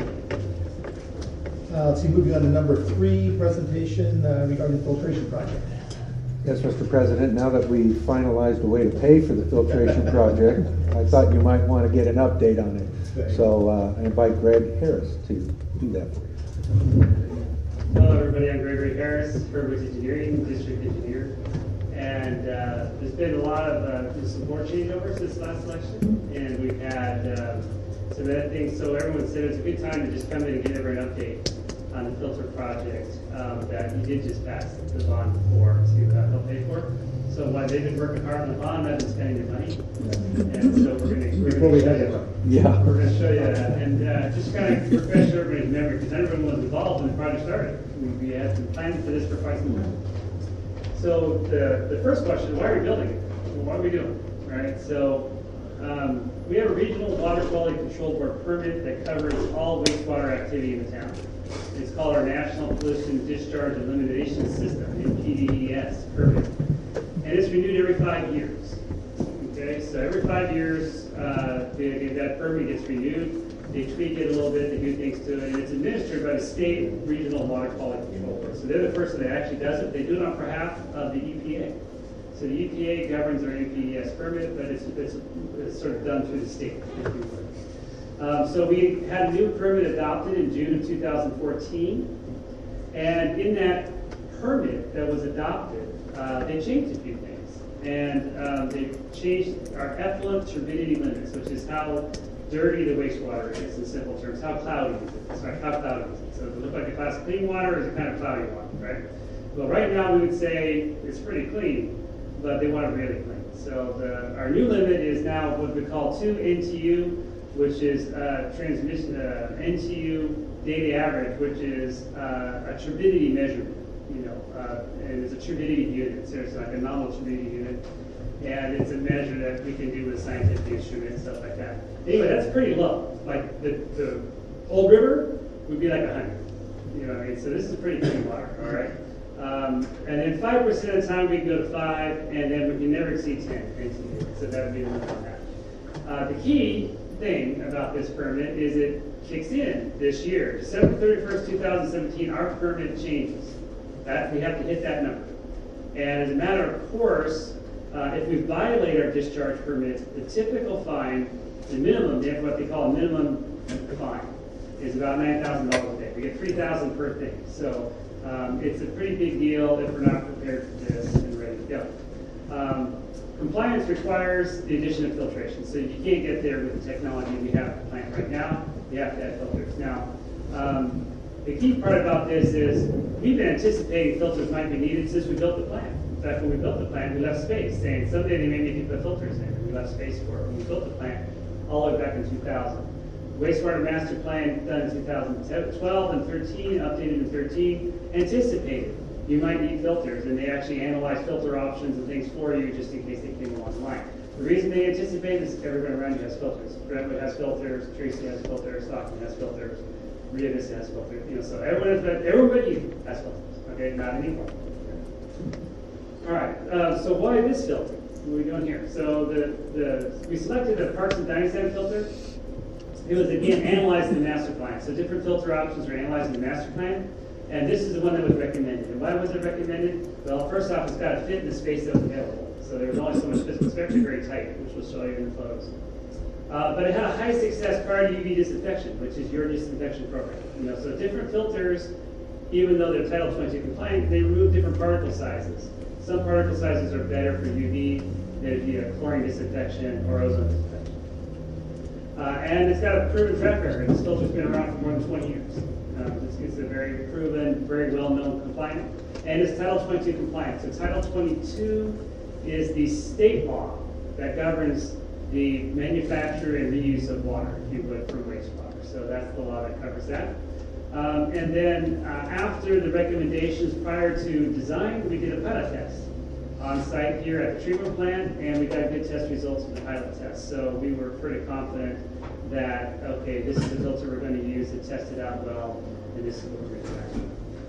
Uh, let's see, moving on to number three, presentation uh, regarding the filtration project. Yes, Mister President, now that we finalized a way to pay for the filtration project, I thought you might want to get an update on it. So uh, I invite Greg Harris to do that for you. Hello everybody, I'm Gregory Harris, Herbert Engineering, District Engineer. And uh, there's been a lot of uh, some board changeovers this last election, and we've had uh, some other things. So everyone said it's a good time to just come in and give everyone an update on the filter project um, that you did just pass the bond for to uh, help pay for. So while they've been working hard on the bond, I've been spending your money. And so we're going to Before we show have you. it. Yeah. We're going to show you that. And uh, just kind of refresh everybody's memory, because everyone was involved when the project started. We, we had been planning for this for quite some time. So the, the first question is, why are we building it? Well, what are we doing? Right? So um, we have a regional water quality control board permit that covers all wastewater activity in the town. It's called our National Pollution Discharge Elimination System, N P D E S permit. And it's renewed every five years. Okay, so every five years, uh, the, that permit gets renewed. They tweak it a little bit, they do things to it, and it's administered by the state regional water quality control board. So they're the person that actually does it. They do it on behalf of the E P A. So the E P A governs our N P D E S permit, but it's, it's, it's sort of done through the state. Um, so we had a new permit adopted in June of two thousand fourteen, and in that permit that was adopted, uh, they changed a few things. And um, they changed our effluent turbidity limits, which is how dirty the wastewater is in simple terms, how cloudy is it? Sorry, how cloudy is it? So does it look like a glass of clean water, or is it kind of cloudy water, right? Well, right now we would say it's pretty clean, but they want it really clean. So the, our new limit is now what we call two N T U, which is uh, transmission uh, N T U daily average, which is uh, a turbidity measurement. You know, uh, and it's a turbidity unit, so it's like a nominal turbidity unit, and it's a measure that we can do with scientific instruments, stuff like that. Anyway, that's pretty low. Like the, the Old River would be like a hundred. You know what I mean? So this is pretty clean water, all right? Um, and then five percent of the time we can go to five, and then we can never exceed ten N T U. So that would be the limit on that. Uh, the key thing about this permit is it kicks in this year. December thirty-first, two thousand seventeen, our permit changes. That, we have to hit that number. And as a matter of course, uh, if we violate our discharge permit, the typical fine, the minimum, they have what they call a minimum fine, is about nine thousand dollars a day. We get three thousand dollars per thing. So um, it's a pretty big deal if we're not prepared for this and ready to go. Um, compliance requires the addition of filtration. So you can't get there with the technology we have at the plant right now. You have to add filters. Now, um, the key part about this is we've been anticipating filters might be needed since we built the plant. In fact, when we built the plant, we left space, saying someday they may need to put filters in, and we left space for it. When we built the plant, all the way back in two thousand. Wastewater master plan done in two thousand twelve and thirteen, updated in thirteen, anticipated you might need filters, and they actually analyzed filter options and things for you just in case they came along the line. The reason they anticipate is everyone around you has filters. Brentwood has filters, Tracy has filters, Stockton has filters, Rio Vista has filters. You know, so everyone, has, everyone but you has filters. Okay, not anymore. All right. Uh, so why this filter? What are we doing here? So the the we selected a Parks and Dining Center filter. It was again analyzed in the master plan. So different filter options were analyzed in the master plan, and this is the one that was recommended. And why was it recommended? Well, first off, it's got to fit in the space that was available. So there was only so much space. It's actually very tight, which we'll show you in the photos. Uh, but it had a high success prior to U V disinfection, which is your disinfection program. You know, so different filters, even though they're Title twenty-two compliant, they remove different particle sizes. Some particle sizes are better for U V than if you have chlorine disinfection or ozone disinfection. Uh, and it's got a proven track record. This filter's been around for more than twenty years. Uh, it's, it's a very proven, very well-known compliant, and it's Title twenty-two compliant. So Title twenty-two is the state law that governs the manufacture and reuse of water, if you would, for wastewater. So that's the law that covers that. Um, and then uh, after the recommendations prior to design, we did a pilot test on site here at the treatment plant, and we got good test results from the pilot test. So we were pretty confident that, okay, this is the filter we're going to use to test it out well, and this is what we're going to do.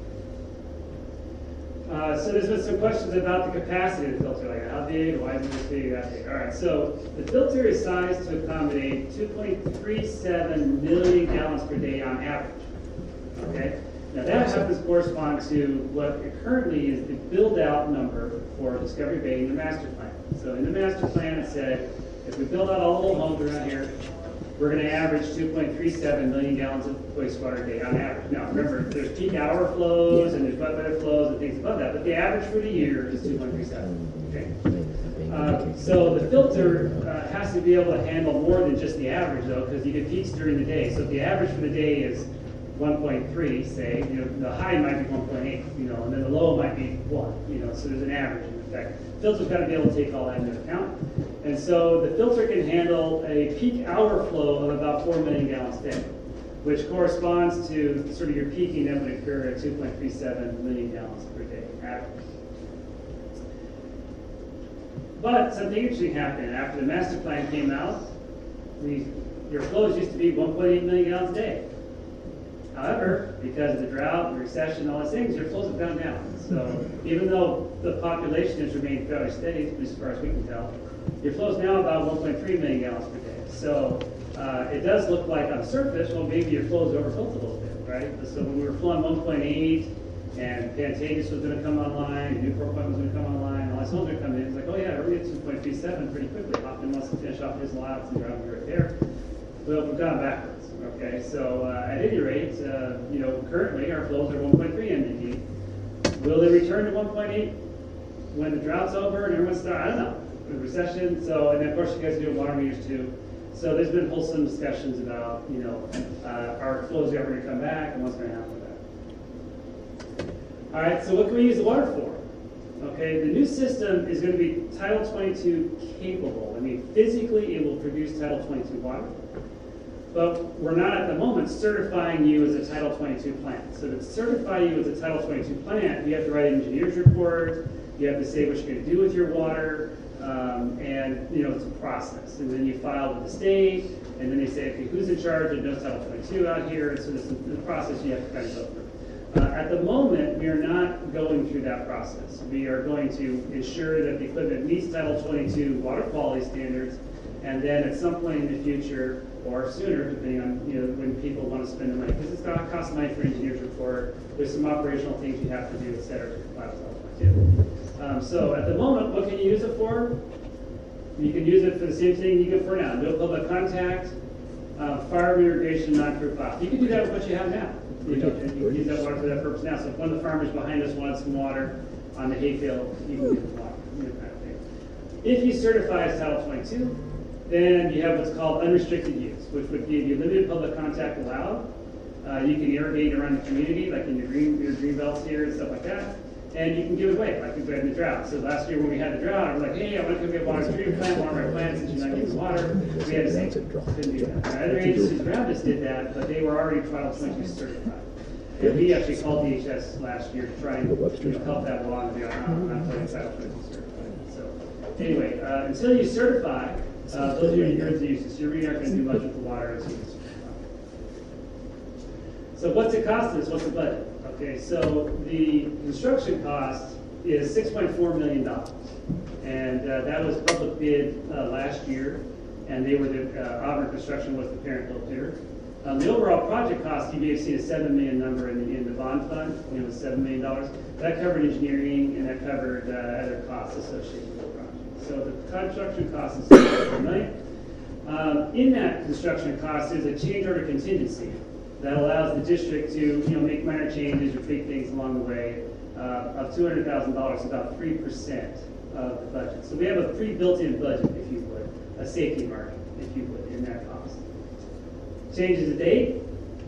Uh, so there's been some questions about the capacity of the filter, like how big, why is it this big, that big? All right, so the filter is sized to accommodate two point three seven million gallons per day on average. Okay, now that happens to correspond to what currently is the build-out number for Discovery Bay in the master plan. So in the master plan, it said if we build out all the little homes around here, we're going to average two point three seven million gallons of wastewater a day on average. Now, remember, there's peak hour flows and there's wet weather flows and things above that, but the average for the year is two point three seven. Okay. Uh, so the filter uh, has to be able to handle more than just the average, though, because you get peaks during the day. So if the average for the day is one point three, say, you know, the high might be one point eight, you know, and then the low might be one, you know, so there's an average in effect. The filter's got to be able to take all that into account. And so the filter can handle a peak hour flow of about four million gallons a day, which corresponds to sort of your peaking that would occur at two point three seven million gallons per day average. But something interesting happened. After the master plan came out, we, your flows used to be one point eight million gallons a day. However, because of the drought, the recession, all those things, your flows have gone down. So even though the population has remained fairly steady, at least as far as we can tell, your flow's now about one point three million gallons per day. So uh, it does look like on the surface, well, maybe your flow's overfilled a little bit, right? So when we were flowing one point eight, and Pantages was going to come online, and Newport Point was going to come online, all these homes are coming in. It's like, oh yeah, we're going to get two point three seven pretty quickly. Hoffman wants to finish off his lots and ground right there. Well, we've gone backwards. Okay, so uh, at any rate, uh, you know, currently our flows are one point three M D G. Will they return to one point eight when the drought's over and everyone's starting? I don't know. The recession. So, and then of course you guys do water meters too. So there's been wholesome discussions about, you know, uh, are flows ever going to come back and what's going to happen with that. All right, so what can we use the water for? Okay, the new system is going to be Title twenty-two capable. I mean, physically it will produce Title twenty-two water. But we're not at the moment certifying you as a Title twenty-two plant. So to certify you as a Title twenty-two plant, you have to write an engineer's report, you have to say what you're going to do with your water, um, and you know, it's a process. And then you file with the state, and then they say, okay, who's in charge of no Title twenty-two out here? And so this is the process you have to kind of go through. Uh, at the moment, we are not going through that process. We are going to ensure that the equipment meets Title twenty-two water quality standards, And then at some point in the future, or sooner, depending on, you know, when people want to spend the money, because it's going to cost money for engineers report, there's some operational things you have to do, et cetera, to comply with Title twenty-two. Um, so at the moment, what can you use it for? You can use it for the same thing you get for now. No public contact, uh, fire irrigation, non-crew plow. You can do that with what you have now. You know, and you can use that water for that purpose now. So if one of the farmers behind us wanted some water on the hayfield, you can get the water, you know, kind of thing. If you certify as Title twenty-two, then you have what's called unrestricted use, which would give you limited public contact allowed. Uh, you can irrigate around the community, like in your green, your green belts here and stuff like that. And you can give it away, like we had in the drought. So last year when we had the drought, I was like, hey, I want to come get water for your plant, water my plants, since you're not getting water. We had to say, couldn't do that. Now, other agencies around us did that, but they were already Title twenty-two certified. And we actually called D H S last year to try and, you know, help that along. They are not, not totally Title twenty-two certified. So anyway, uh, until you certify, uh, those are your years of uses. You really aren't going to do much with the water until you certify. So what's it cost us? What's the budget? Okay, so the construction cost is six point four million dollars. And uh, that was public bid uh, last year. And they were the, uh, Auburn Construction was the parent built bidder. Um, the overall project cost, you may have seen a seven million dollars number in the, in the bond fund, you know, seven million dollars. That covered engineering and that covered uh, other costs associated with the project. So the construction cost is six point four million dollars. Um, in that construction cost is a change order contingency that allows the district to, you know, make minor changes or tweak things along the way uh, of two hundred thousand dollars, about three percent of the budget. So we have a pre-built-in budget, if you would, a safety margin, if you would, in that cost. Changes the date,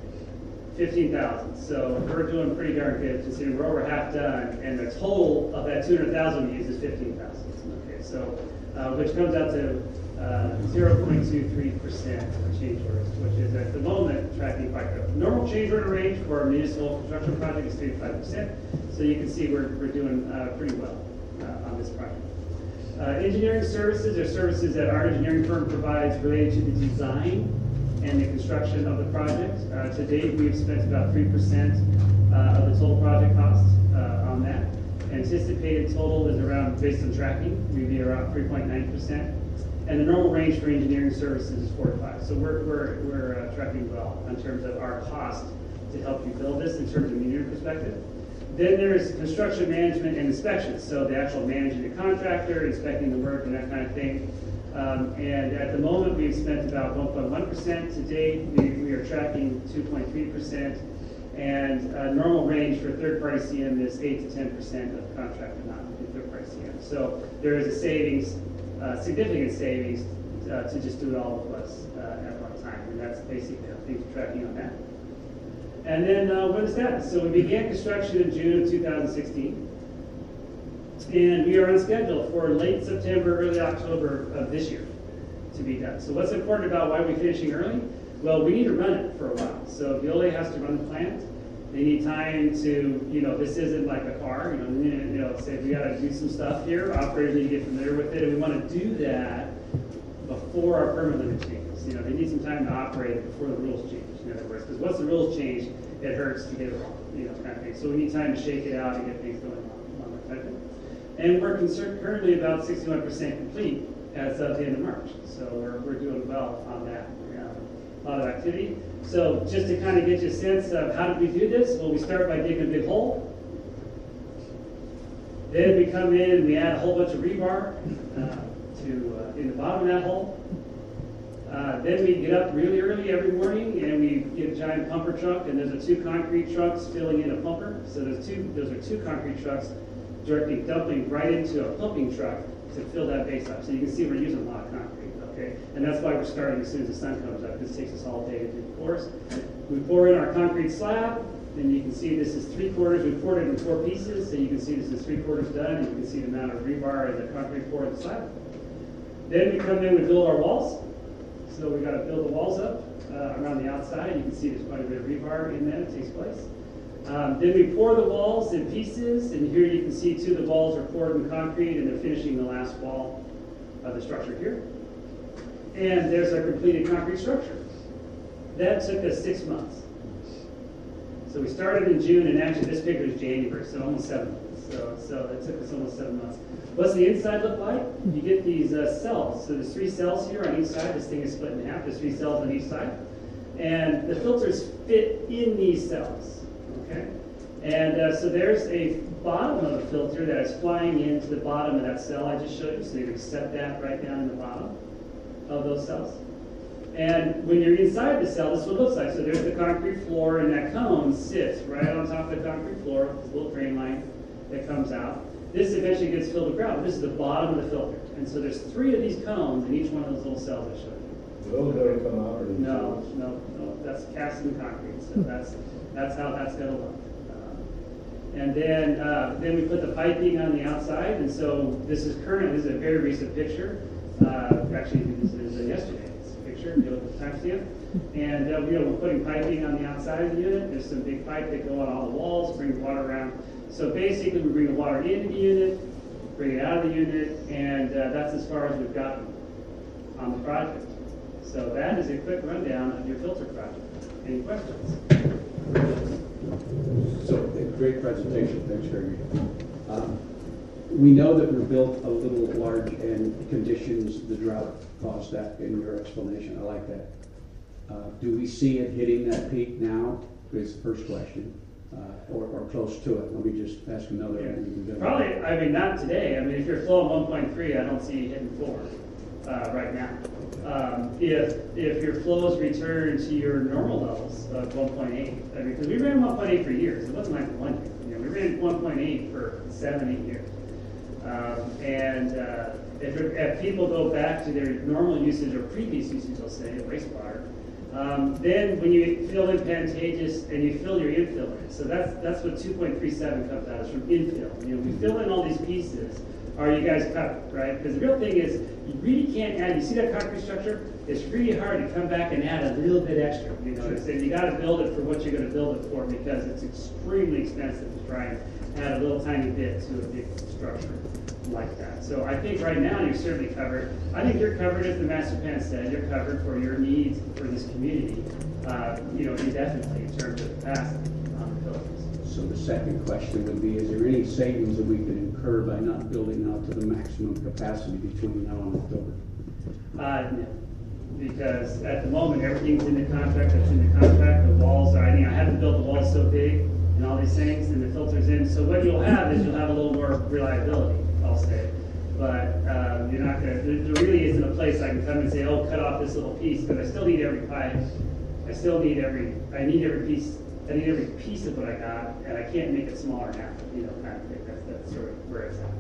fifteen thousand. So we're doing pretty darn good considering we're over half done, and the total of that two hundred thousand we use is fifteen thousand. Okay, so uh, which comes out to uh, zero point two three percent for change orders, which is at the moment tracking quite good. Normal change order range for a municipal construction project is three to five percent. So you can see we're we're doing uh, pretty well uh, on this project. Uh, engineering services are services that our engineering firm provides related to the design and the construction of the project. Uh, to date, we've spent about three percent uh, of the total project cost uh, on that. Anticipated total is around, based on tracking, we'd be around three point nine percent. And the normal range for engineering services is four to five. So we're, we're, we're uh, tracking well in terms of our cost to help you build this in terms of engineering perspective. Then there's construction management and inspections. So the actual managing the contractor, inspecting the work and that kind of thing. Um, and at the moment, we've spent about one point one percent to date. We, we are tracking two point three percent. And uh, normal range for third-party C M is eight to ten percent of the contract amount in third-party C M. So there is a savings, uh, significant savings uh, to just do it all with us uh, at one time. And that's basically how things are tracking on that. And then uh, what is that? So we began construction in June of two thousand sixteen. And we are on schedule for late September, early October of this year to be done. So what's important about why we're finishing early? Well, we need to run it for a while. So Veolia has to run the plant. They need time to, you know, this isn't like a car. You know, you know, say we got to do some stuff here. Operators need to get familiar with it, and we want to do that before our permit limit changes. You know, they need some time to operate it before the rules change. In other words, because once the rules change, it hurts to get it wrong. You know, kind of thing. So we need time to shake it out and get things going on, on that type of thing. And we're concerned, currently about sixty-one percent complete as of the end of March. So we're, we're doing well on that. A lot of activity. So just to kind of get you a sense of how did we do this? Well, we start by digging a big hole. Then we come in and we add a whole bunch of rebar uh, to uh, in the bottom of that hole. Uh, then we get up really early every morning and we get a giant pumper truck, and there's a two concrete trucks filling in a pumper. So there's two, those are two concrete trucks directly dumping right into a pumping truck to fill that base up. So you can see we're using a lot of concrete. Okay? And that's why we're starting as soon as the sun comes up. This takes us all day to do the pours. We pour in our concrete slab, and you can see this is three quarters. We poured it in four pieces, so you can see this is three quarters done. And you can see the amount of rebar and the concrete pour in the slab. Then we come in, we build our walls. So we got to build the walls up uh, around the outside. You can see there's quite a bit of rebar in that. It takes place. Um, then we pour the walls in pieces, and here you can see two of the walls are poured in concrete, and they're finishing the last wall of the structure here. And there's our completed concrete structure. That took us six months. So So we started in June, and actually this picture is January, so almost seven months. So, so it took us almost seven months. What's the inside look like? You get these uh, cells. So there's three cells here on each side. This thing is split in half. There's three cells on each side. And the filters fit in these cells, okay? And uh, so there's a bottom of the filter that is flying into the bottom of that cell I just showed you. So you can set that right down in the bottom of those cells. And when you're inside the cell, this is what it looks like. So there's the concrete floor, and that cone sits right on top of the concrete floor with this little drain line that comes out. This eventually gets filled with ground. This is the bottom of the filter. And so there's three of these cones in each one of those little cells I showed you. Do those ever come out? Or do No, no, no, that's cast in concrete, so that's, that's how that's gonna look. Uh, And then, uh, then we put the piping on the outside, and so this is current, this is a very recent picture. Uh, actually, this is uh, yesterday's picture, you know, the timestamp. And, uh, you know, we're putting piping on the outside of the unit. There's some big pipe that go on all the walls, bring the water around. So basically, we bring the water into the unit, bring it out of the unit, and uh, that's as far as we've gotten on the project. So that is a quick rundown of your filter project. Any questions? So, a great presentation, thanks, Gregory. Um, we know that we're built a little large, and conditions, the drought caused that in your explanation. I like that. Uh, do we see it hitting that peak now? Is the first question, uh, or, or close to it. Let me just ask another. Yeah. Probably, I mean, not today. I mean, if you're flowing one point three, I don't see you hitting four uh, right now. Um, if if your flows return to your normal levels of one point eight, I mean, because we ran one point eight for years. It wasn't like one year. You know, we ran one point eight for seven, eight years. Um, and uh, if, if people go back to their normal usage or previous usage, I'll say, of wastewater, um, then when you fill in Pantages and you fill your infill in, so that's that's what two point three seven comes out, is from infill. You know, we fill in all these pieces. Are you guys covered, right? Because the real thing is, you really can't add, you see that concrete structure? It's really hard to come back and add a little bit extra, you know what I'm saying? You gotta build it for what you're gonna build it for, because it's extremely expensive to try and add a little tiny bit to a big structure like that. So I think right now you're certainly covered. I think you're covered, as the master plan said, you're covered for your needs for this community, uh, you know, indefinitely in terms of capacity on the filters. So the second question would be, is there any savings that we could incur by not building out to the maximum capacity between now and October? Uh, no, because at the moment, everything's in the contract, that's in the contract, the walls are, I mean, I haven't built the walls so big and all these things, and the filters in, so what you'll have is you'll have a little more reliability, I'll say. But um, you're not gonna, there, there really isn't a place I can come and say, oh, cut off this little piece, because I still need every pipe, I still need every, I need every piece, I need every piece of what I got, and I can't make it smaller now, you know, kind of thing. That's, that's sort of where it's at.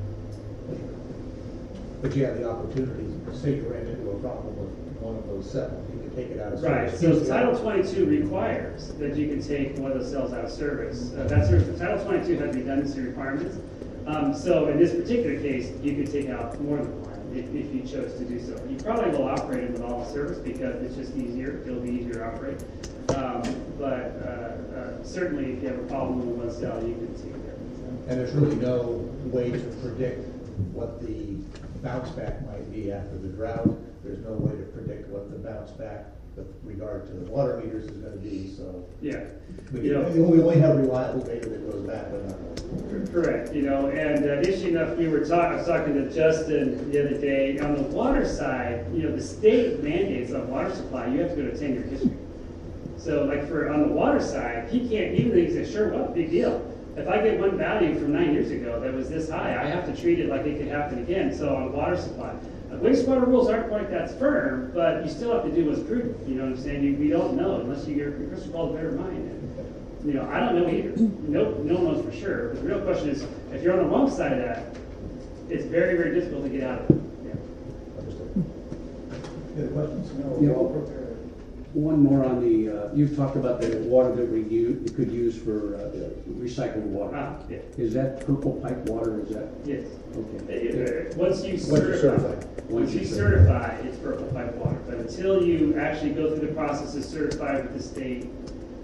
But you have the opportunity, say you ran into a problem with one of those cells, you can take it out of Right, service. so Title twenty-two requires that you can take one of those cells out of service. Uh, that's, Title twenty-two has redundancy requirements. Um, so in this particular case, you could take out more than one if, if you chose to do so. You probably will operate it with all the service because it's just easier, it'll be easier to operate. Um, but uh, uh, certainly if you have a problem with one cell, you can take it. And there's really no way to predict what the bounce back might be after the drought. There's no way to predict what the bounce back with regard to the water meters is going to be, so. Yeah. We, You know, we only have reliable data that goes back, but not. correct, you know, and uh, interesting enough, we were talking, I was talking to Justin the other day, on the water side, you know, the state mandates on water supply, you have to go to ten-year history. So like for, on the water side, he can't, even though he said, sure, what, big deal. If I get one value from nine years ago that was this high, I have to treat it like it could happen again. So on water supply, uh, wastewater rules aren't quite that firm, but you still have to do what's prudent. You know what I'm saying? You, we don't know unless you your crystal ball is better than mine. And, you know, I don't know either. No, no one knows for sure. But the real question is, if you're on the wrong side of that, it's very, very difficult to get out of it. Yeah. Understood. Any other questions? No, Yeah. we're all prepared. One more on the, uh, you've talked about the water that we use, we could use for uh, recycled water. Ah, yeah. Is that purple pipe water, is that? Yes. Okay. Uh, Once you you're certify, certified. once you certify, it's purple pipe water. But until you actually go through the process of certified with the state,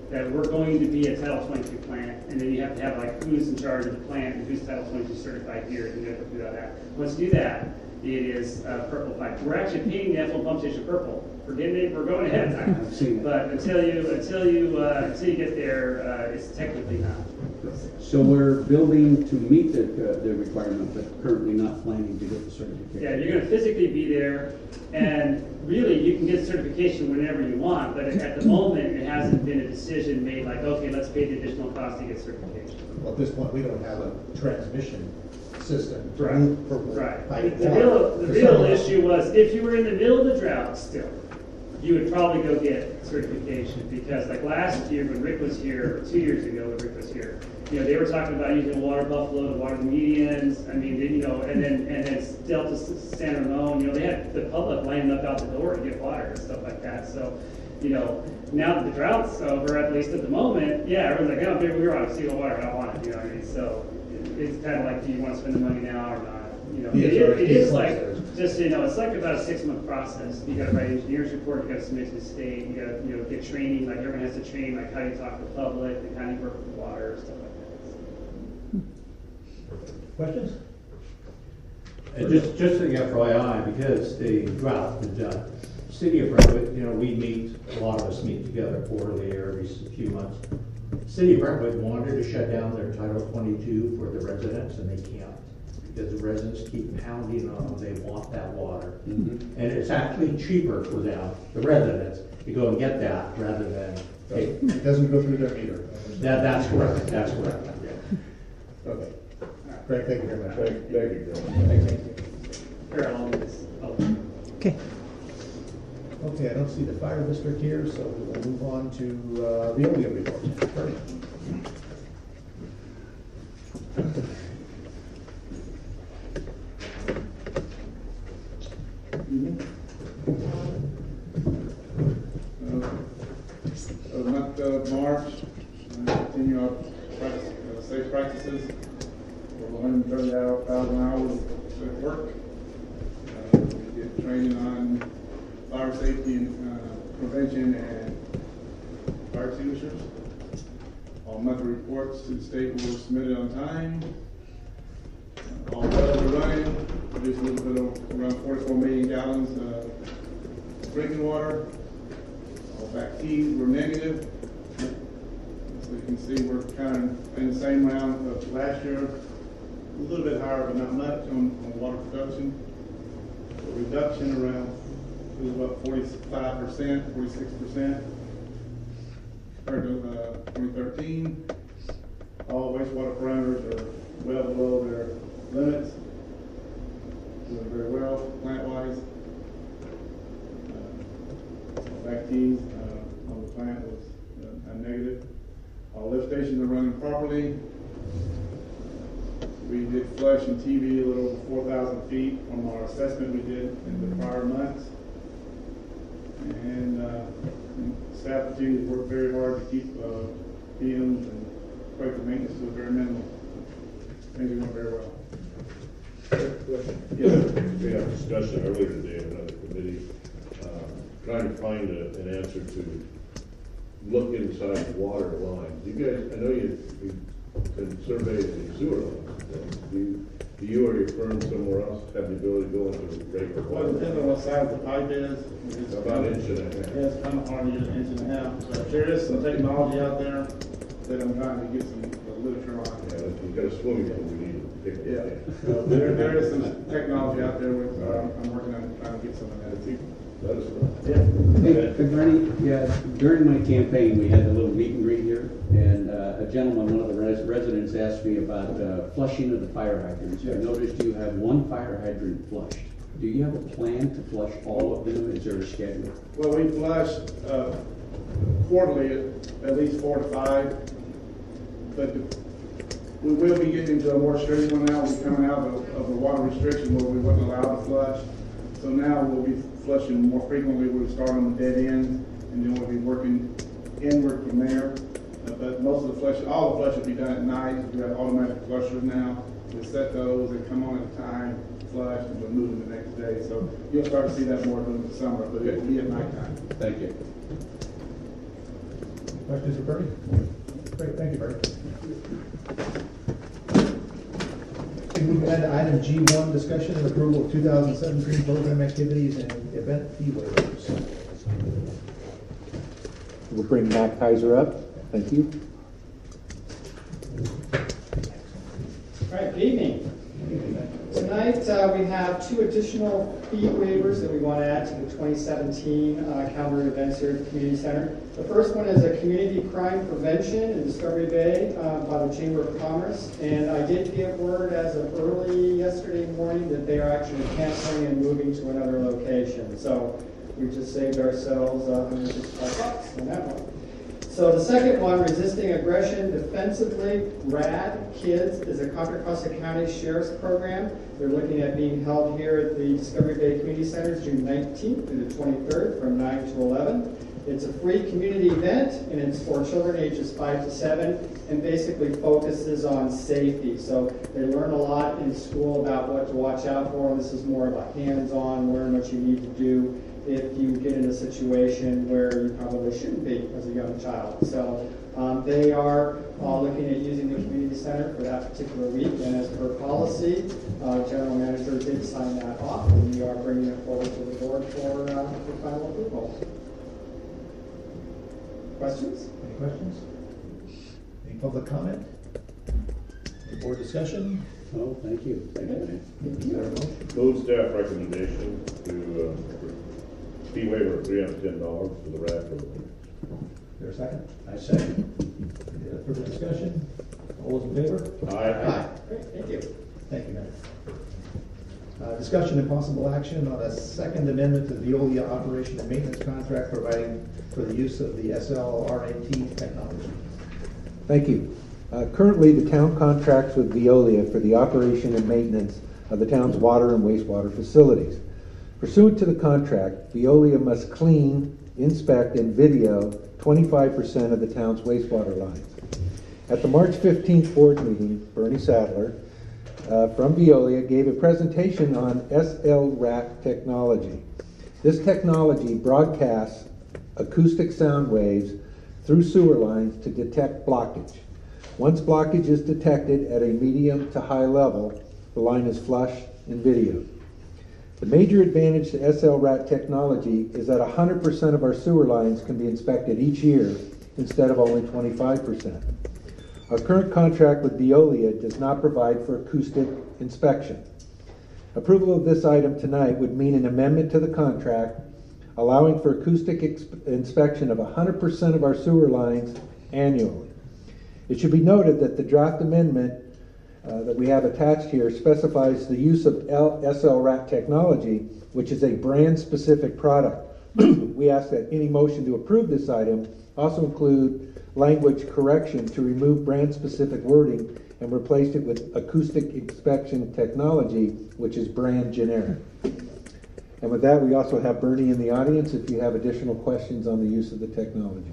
that we're going to be a Title twenty-two plant, and then you have to have like who's in charge of the plant and who's Title twenty-two certified here, and you have to do all that. Once you do that, it is uh, purple pipe. We're actually painting the effluent pump station purple. We're getting it, we're going ahead of time. I've seen it. But until you, until you, uh, until you get there, uh, it's technically not. So we're building to meet the, uh, the requirement, but currently not planning to get the certification. Yeah, you're gonna physically be there, and really, you can get certification whenever you want, but at the moment, it hasn't been a decision made like, okay, let's pay the additional cost to get certification. Well, at this point, we don't have a transmission system. to Right, move purple right. pipe The water real, the to real someone else. issue was, if you were in the middle of the drought still, you would probably go get certification, because like last year when Rick was here, or two years ago when Rick was here, you know, they were talking about using water buffalo to water the medians, I mean, they, you know, and then, and then Delta San Ramon, you know, they had the public lining up out the door to get water and stuff like that, so, you know, now that the drought's over, at least at the moment, yeah, everyone's like, oh, baby, we were on single water, I want it, you know what I mean, so it's kind of like, do you want to spend the money now or not? You know, Yeah, it, sure. it is like, just, you know, it's like about a six-month process. You gotta write an engineer's report, you gotta submit to the state, you gotta, you know, get training, like everyone has to train, like how you talk to the public, and how you work with water, stuff like that. Questions? And just, just so you F Y I, because the drought is done, City of Brentwood, you know, we meet, a lot of us meet together quarterly or every few months. City of Brentwood wanted to shut down their Title twenty-two for the residents, and they can't. Because the residents keep pounding on them, they want that water. Mm-hmm. And it's actually cheaper for them, the residents, to go and get that rather than, hey, It doesn't go through their meter. that, that's correct, that's correct, yeah. Okay. Greg, thank you very much. Thank, thank you, Greg. Thank you. Here, I'll, oh. Okay. Okay, I don't see the fire district here, so we'll move on to uh, the Veolia report. Bernie. Uh, the month of March, uh, continue our practice, uh, safe practices. Over one hundred thirty thousand hours of work. Uh, we did training on fire safety and uh, prevention and fire extinguishers. All monthly reports to the state were submitted on time. Uh, all wells are running. Produced a little bit of around forty-four million gallons of drinking water. All back keys were negative. So you can see we're kind of in the same round of last year. A little bit higher, but not much on, on water production. A reduction around, it was about forty-five percent, forty-six percent compared to uh, twenty thirteen. All wastewater parameters are well below their limits. Doing very well plant-wise. Uh, back keys uh, on the plant was uh, a negative. All lift stations are running properly. We did flush and T V a little over four thousand feet from our assessment we did in the prior months. And uh, staff continues to work very hard to keep uh, P Ms and corrective maintenance to a very minimum. Things are going very well. Yeah, we had a discussion earlier today in another committee, uh, trying to find a, an answer to look inside the water lines. You guys, I know you, you can survey the sewer lines. Do you, do you or your firm somewhere else have the ability to go into regular Well, water? depending on what size the pipe is. It's About an inch and a half. Yeah, it's kind of hard to get an inch and a half, but there is some technology out there that I'm trying to get some uh, literature on. Yeah, if you've got a swimming pool, we need to take a Yeah, look at. so there, there is some technology out there with, uh, I'm working on trying to get some of that. Let us know. Yeah. Hey, uh, Bernie, yeah, during my campaign, we had a little meet and greet here, and uh, a gentleman, one of the res- residents asked me about uh, flushing of the fire hydrants. I noticed you have one fire hydrant flushed. Do you have a plan to flush all of them? Is there a schedule? Well, we flush, uh, quarterly at, at least four to five, but the, we will be getting into a more strict one now. We're coming out of, of a water restriction where we wasn't allowed to flush. So now we'll be flushing more frequently. We'll start on the dead end, and then we'll be working inward from there. Uh, but most of the flush, all the flush will be done at night. We have automatic flushers now. We set those, they come on at a time, flush, and we'll move them the next day. So you'll start to see that more during the summer, but it'll be at nighttime. Thank you. Questions for Bernie? Great, thank you, Bernie. Okay, moving on to item G one, discussion and approval of two thousand seventeen program activities and event fee waivers. We'll bring Matt Kaiser up. Thank you. All right, good evening. Tonight uh, we have two additional fee waivers that we want to add to the twenty seventeen uh, calendar events here at the Community Center. The first one is a community crime prevention in Discovery Bay uh, by the Chamber of Commerce. And I did get word as of early yesterday morning that they are actually canceling and moving to another location. So we just saved ourselves uh, one hundred fifty-five bucks on that one. So the second one, Resisting Aggression Defensively, RAD Kids, is a Contra Costa County Sheriff's Program. They're looking at being held here at the Discovery Bay Community Center June nineteenth through the twenty-third from nine to eleven. It's a free community event, and it's for children ages five to seven, and basically focuses on safety. So they learn a lot in school about what to watch out for. This is more about hands-on, learn what you need to do if you get in a situation where you probably shouldn't be as a young child. So um, they are uh, looking at using the community center for that particular week, and as per policy, uh, General Manager did sign that off, and we are bringing it forward to the board for, uh, for final approval. Questions? Any questions? Any public comment? Any board discussion? Oh, thank you. Thank you. Is there a motion? Move staff recommendation to uh, fee waiver of three hundred ten dollars for the RAD program. Is there a second? I second. Any other further discussion? All those in favor? Aye. Great, thank you. Thank you, Matt. Uh, discussion and possible action on a second amendment to the Veolia operation and maintenance contract providing for the use of the S L R A T technology. Thank you. Uh, currently, the town contracts with Veolia for the operation and maintenance of the town's water and wastewater facilities. Pursuant to the contract, Veolia must clean, inspect, and video twenty-five percent of the town's wastewater lines. At the March fifteenth board meeting, Bernie Sadler uh, from Veolia gave a presentation on S L R A T technology. This technology broadcasts acoustic sound waves through sewer lines to detect blockage. Once blockage is detected at a medium to high level, the line is flushed and videoed. The major advantage to S L R A T technology is that one hundred percent of our sewer lines can be inspected each year instead of only twenty-five percent. Our current contract with Veolia does not provide for acoustic inspection. Approval of this item tonight would mean an amendment to the contract allowing for acoustic exp- inspection of one hundred percent of our sewer lines annually. It should be noted that the draft amendment uh, that we have attached here specifies the use of L- S L R A T technology, which is a brand-specific product. We ask that any motion to approve this item also include language correction to remove brand-specific wording and replace it with acoustic inspection technology, which is brand generic. And with that, we also have Bernie in the audience if you have additional questions on the use of the technology.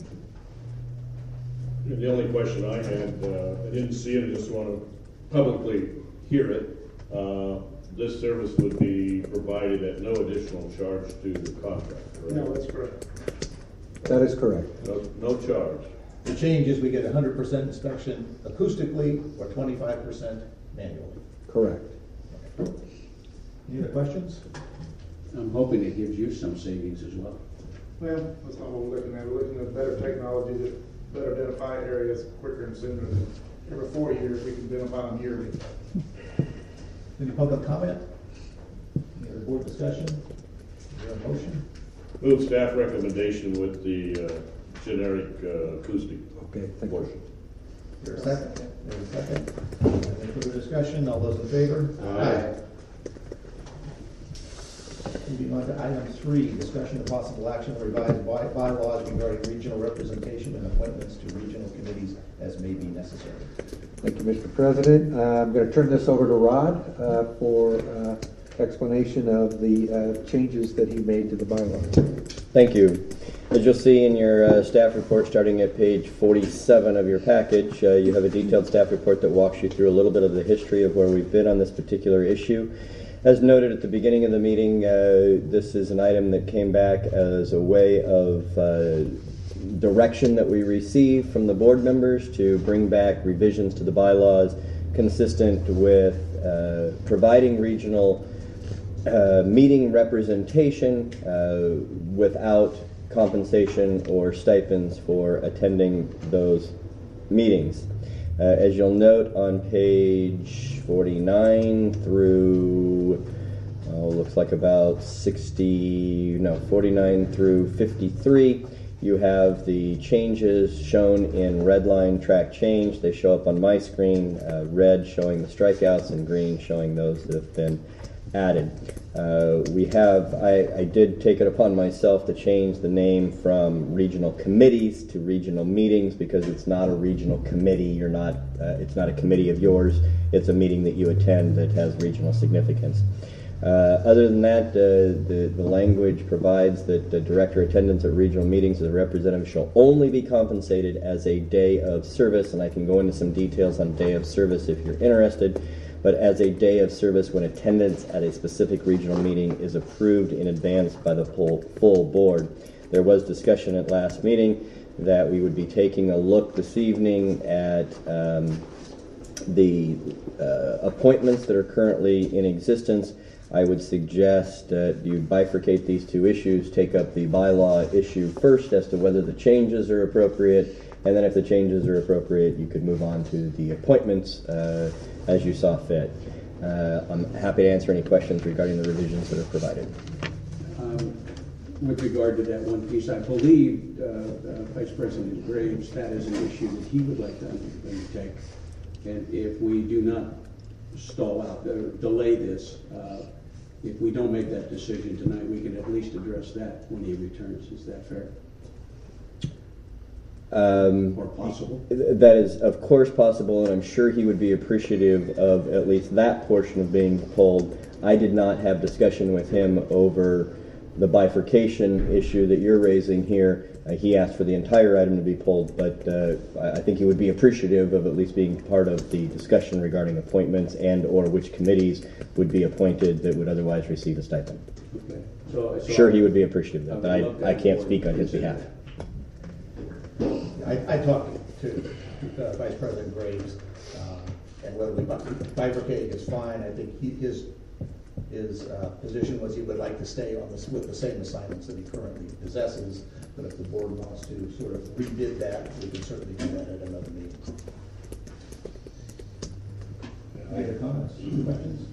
The only question I had, uh, I didn't see it, I just want to publicly hear it. Uh, this service would be provided at no additional charge to the contract, correct? No, that's correct. That is correct. No, no charge. The change is we get one hundred percent inspection acoustically or twenty-five percent manually. Correct. Any other questions? I'm hoping it gives you some savings as well. Well, that's not what we're looking at. We're looking at better technology that better identify areas quicker and sooner. Every four years, we can identify them yearly. Any public comment? Any other board discussion? Is there a motion? Move staff recommendation with the uh, generic uh, acoustic Okay, thank portion. Is there a second? There's a second. Any further discussion? All those in favor? Aye. Moving on to item three, discussion of possible action on revised by- bylaws regarding regional representation and appointments to regional committees as may be necessary. Thank you, Mister President. Uh, I'm going to turn this over to Rod uh, for uh, explanation of the uh, changes that he made to the bylaws. Thank you. As you'll see in your uh, staff report, starting at page forty-seven of your package, uh, you have a detailed staff report that walks you through a little bit of the history of where we've been on this particular issue. As noted at the beginning of the meeting, uh, this is an item that came back as a way of uh, direction that we received from the board members to bring back revisions to the bylaws consistent with uh, providing regional uh, meeting representation uh, without compensation or stipends for attending those meetings. Uh, as you'll note on page forty-nine through, oh, looks like about sixty, no, forty-nine through fifty-three, you have the changes shown in red line track change. They show up on my screen, uh, red showing the strikeouts and green showing those that have been added. Uh, we have, I, I did take it upon myself to change the name from regional committees to regional meetings because it's not a regional committee. You're not, uh, it's not a committee of yours. It's a meeting that you attend that has regional significance. Uh, other than that, uh, the, the language provides that the director attendance at regional meetings as a representative shall only be compensated as a day of service, and I can go into some details on day of service if you're interested. But as a day of service when attendance at a specific regional meeting is approved in advance by the full, full board. There was discussion at last meeting that we would be taking a look this evening at um, the uh, appointments that are currently in existence. I would suggest that you bifurcate these two issues, take up the bylaw issue first as to whether the changes are appropriate, and then if the changes are appropriate, you could move on to the appointments uh, as you saw fit. Uh, I'm happy to answer any questions regarding the revisions that are provided. Um, with regard to that one piece, I believe uh, uh, Vice President Graves, that is an issue that he would like to undertake. And if we do not stall out, uh, delay this, uh, if we don't make that decision tonight, we can at least address that when he returns. Is that fair? Um, or possible? That is, of course, possible, and I'm sure he would be appreciative of at least that portion of being pulled. I did not have discussion with him over the bifurcation issue that you're raising here. Uh, he asked for the entire item to be pulled, but uh, I think he would be appreciative of at least being part of the discussion regarding appointments and or which committees would be appointed that would otherwise receive a stipend. Okay. So, so sure, I, he would be appreciative of that, but I, I can't speak on his behalf. I, I talked to uh, Vice President Graves, uh, and whether we bifurcate is fine. I think he, his his uh, position was he would like to stay on this with the same assignments that he currently possesses. But if the board wants to sort of rebid that, we can certainly do that at another meeting. Any other comments, questions?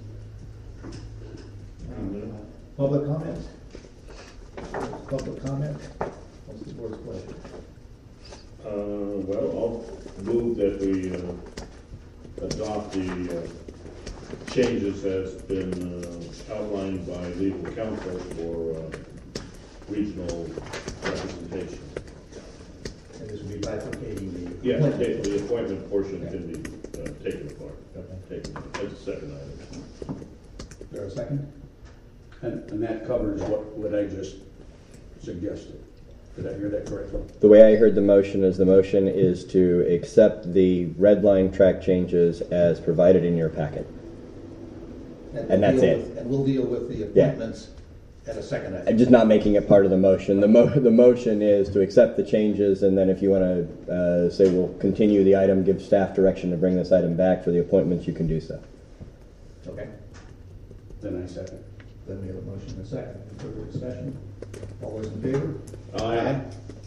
Um, public comments? Public comment? What's the board's pleasure? Uh, well, I'll move that we uh, adopt the uh, changes as been uh, outlined by legal counsel for uh, regional representation. And this would be bifurcating the... Yeah, appointment. the appointment portion okay. can be uh, taken apart. Okay. Taken as a second item. Is there a second? And, and that covers what, what I just suggested. Did I hear that correctly? The way I heard the motion is the motion is to accept the red line track changes as provided in your packet. And, and that's it. With, and we'll deal with the appointments yeah. at a second item. I'm just not making it part of the motion. The, mo the motion is to accept the changes, and then if you want to uh, say we'll continue the item, give staff direction to bring this item back for the appointments, you can do so. Okay. Then I second. Then we have a motion and a second. Any further discussion? All those in favor? Aye. Aye.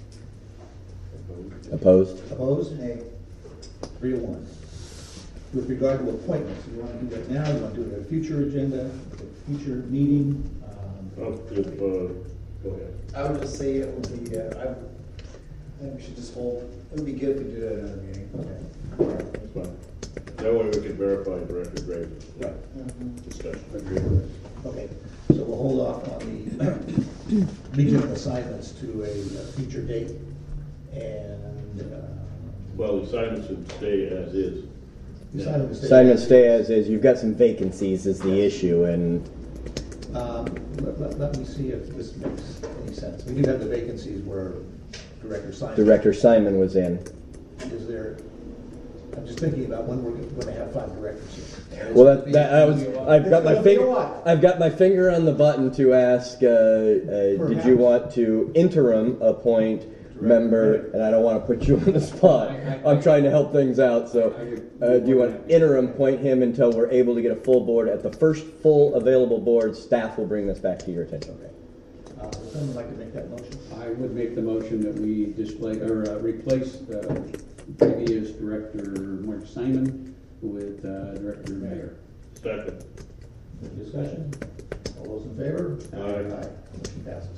Opposed? Opposed? Nay. Three to one. With regard to appointments, you want to do that now? You want to do it at a future agenda, a future meeting? Um, oh, if, uh, go ahead. I would just say it would be. Uh, I, would, I think we should just hold. It would be good if we do it at another meeting. Okay. All right. That's fine. That way we can verify Director Graves' right. mm-hmm. discussion. I agree with that. Okay. So we'll hold off on the regional assignments to a, a future date, and uh, well, the assignments would stay as is. Assignments stay, assignments stay as is. You've got some vacancies is the issue, and um, let, let, let me see if this makes any sense. We do have the vacancies where Director Simon. Director Simon was in. Is there? I'm just thinking about when we're going to have five directors here. Well, that, that I was. I've got my finger. I've got my finger on the button to ask. Uh, uh, did you want to interim appoint member, and I don't want to put you on the spot. I'm trying to help things out, so uh, do you want to interim point him until we're able to get a full board? At the first full available board, staff will bring this back to your attention. Okay. Uh, would someone like to make that motion? I would make the motion that we display, or uh, replace uh, previous Director Mark Simon with uh, Director Mayer. Second. Any discussion? All those in favor? Aye. Motion passes.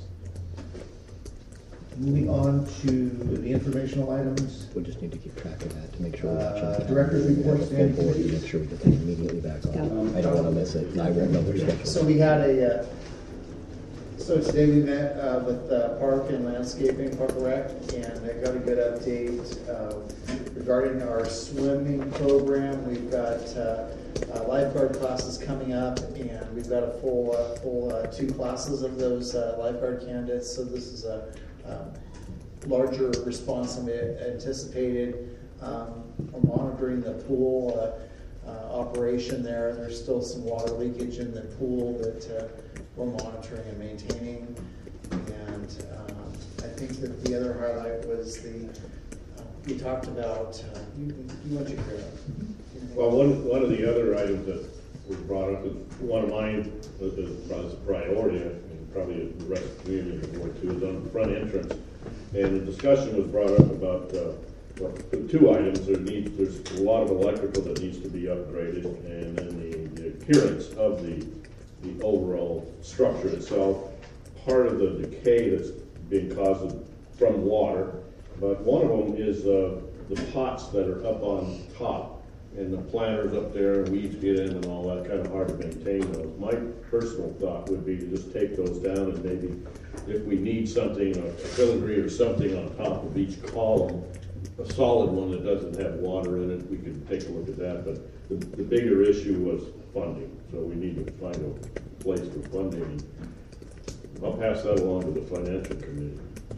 Moving on to the informational items. We just need to keep track of that to make sure we're Uh, watching. Director's reports, Full Danny, board, to please. make sure we get that immediately back on. Yeah. I don't want to miss it. I won't know their schedule. So we had a, uh, so today we met uh, with uh, Park and Landscaping, Park and Rec, and I got a good update uh, regarding our swimming program. We've got uh, uh, lifeguard classes coming up, and we've got a full, uh, full uh, two classes of those uh, lifeguard candidates. So this is a um, larger response than we anticipated. Um, we're monitoring the pool uh, uh, operation there. There's still some water leakage in the pool that uh, we're monitoring and maintaining. And um, I think that the other highlight was the, uh, we talked about, uh, you, you want to hear that? Well, one, one of the other items that was brought up, is one of mine, as a priority, and probably the rest of the community can work too, is on the front entrance. And the discussion was brought up about, uh, well, two items. There needs, there's a lot of electrical that needs to be upgraded, and then the, the appearance of the, the overall structure itself. Part of the decay that's being caused from water, but one of them is uh, the pots that are up on top. And the planters up there, and weeds get in and all that, kind of hard to maintain those. My personal thought would be to just take those down, and maybe if we need something, a filigree or something on top of each column, a solid one that doesn't have water in it, we could take a look at that. But the, the bigger issue was funding, so we need to find a place for funding. And I'll pass that along to the financial committee.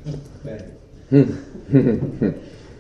Thank you.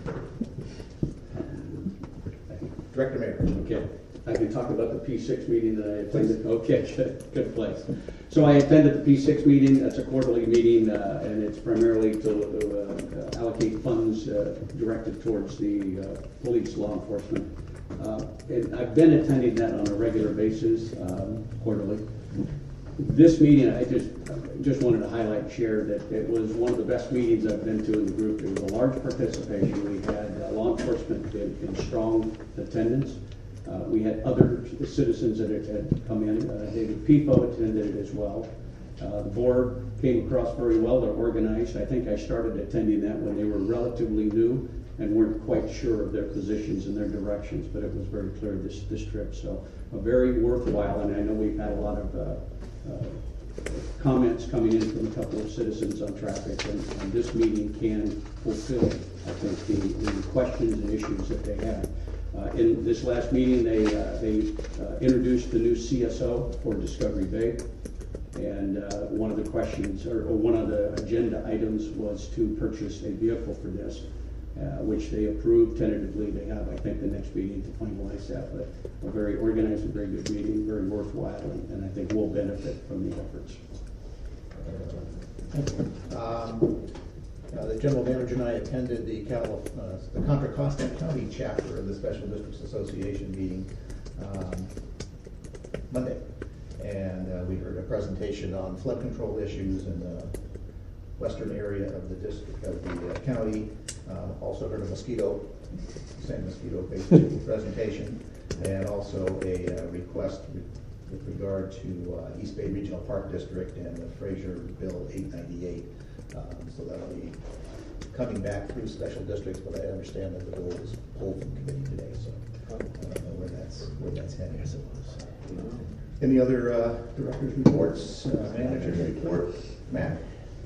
Director Mayer. Okay, I can talk about the P six meeting that I attended. Okay, good, good place. So I attended the P six meeting. That's a quarterly meeting, uh, and it's primarily to uh, allocate funds uh, directed towards the uh, police, law enforcement. Uh, and I've been attending that on a regular basis, um, quarterly. This meeting, I just just wanted to highlight, share that it was one of the best meetings I've been to in the group. It was a large participation. We had uh, law enforcement in, in strong attendance. Uh, we had other citizens that had, had come in. Uh, David Pipo attended it as well. Uh, the board came across very well. They're organized. I think I started attending that when they were relatively new and weren't quite sure of their positions and their directions, but it was very clear this, this trip. So a very worthwhile, and I know we've had a lot of uh, uh, comments coming in from a couple of citizens on traffic, and, and this meeting can fulfill, I think, the, the questions and issues that they have. Uh, in this last meeting, they, uh, they uh, introduced the new C S O for Discovery Bay. And uh, one of the questions, or, or one of the agenda items was to purchase a vehicle for this, uh, which they approved tentatively. They have, I think, the next meeting to finalize that. But a very organized and very good meeting, very worthwhile, and, and I think we'll benefit from the efforts. Um, uh, the general manager and I attended the, Cal, uh, the Contra Costa County chapter of the Special Districts Association meeting um, Monday. And uh, we heard a presentation on flood control issues in the western area of the district, of the uh, county. Uh, also heard a mosquito, same mosquito-based presentation, and also a uh, request with regard to uh, East Bay Regional Park District and the Fraser Bill eight ninety-eight. Um, so that'll be coming back through special districts, but I understand that the bill was pulled from committee today, so I don't know where that's where that's heading. Yes, it was. Any other uh, directors' reports, uh, managers' report? Matt?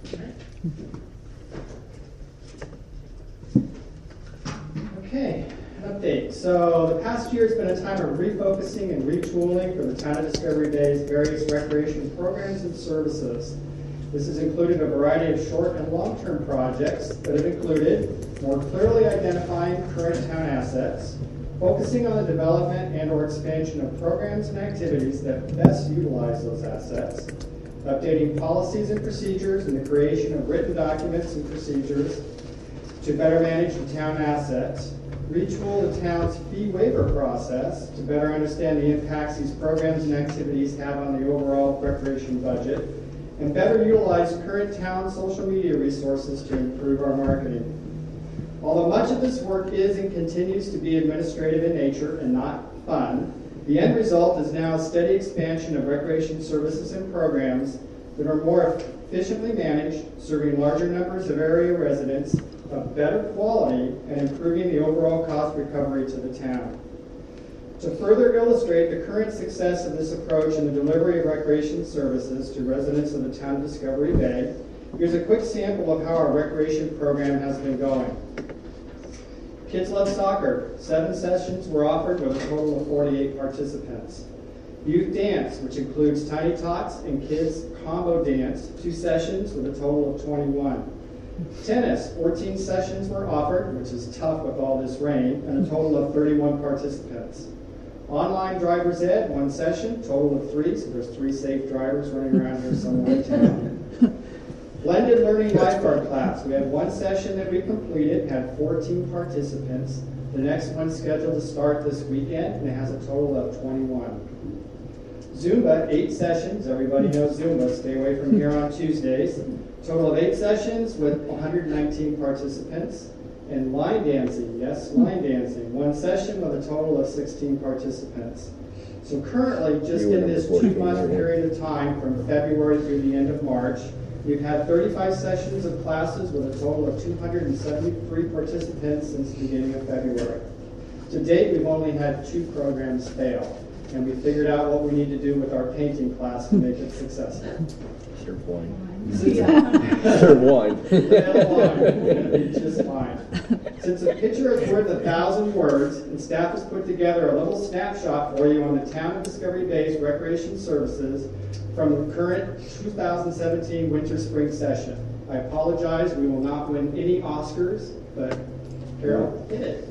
Okay, an update. So the past year has been a time of refocusing and retooling for the town of Discovery Bay's various recreation programs and services. This has included a variety of short and long-term projects that have included more clearly identifying current town assets, focusing on the development and or expansion of programs and activities that best utilize those assets, updating policies and procedures and the creation of written documents and procedures, to better manage the town assets, retool the town's fee waiver process to better understand the impacts these programs and activities have on the overall recreation budget, and better utilize current town social media resources to improve our marketing. Although much of this work is and continues to be administrative in nature and not fun, the end result is now a steady expansion of recreation services and programs that are more efficiently managed, serving larger numbers of area residents of better quality and improving the overall cost recovery to the town. To further illustrate the current success of this approach in the delivery of recreation services to residents of the town of Discovery Bay, here's a quick sample of how our recreation program has been going. Kids Love Soccer. Seven sessions were offered with a total of forty-eight participants. Youth Dance, which includes Tiny Tots and Kids Combo Dance, two sessions with a total of twenty-one. Tennis, fourteen sessions were offered, which is tough with all this rain, and a total of thirty-one participants. Online Driver's Ed, one session, total of three, so there's three safe drivers running around here somewhere in town. Blended Learning Lifeguard Class, we had one session that we completed, had fourteen participants. The next one's scheduled to start this weekend, and it has a total of twenty-one. Zumba, eight sessions. Everybody knows Zumba. Stay away from here on Tuesdays. Total of eight sessions with one hundred nineteen participants. And line dancing, yes, line dancing. One session with a total of sixteen participants. So currently, just in this two-month period of time from February through the end of March, we've had thirty-five sessions of classes with a total of two hundred seventy-three participants since the beginning of February. To date, we've only had two programs fail, and we figured out what we need to do with our painting class to make it successful. Serve wine. Yeah. Serve wine. Wine. Just fine. Since a picture is worth a thousand words, and staff has put together a little snapshot for you on the Town of Discovery Bay's recreation services from the current two thousand seventeen winter-spring session. I apologize, we will not win any Oscars, but Carol, hit it.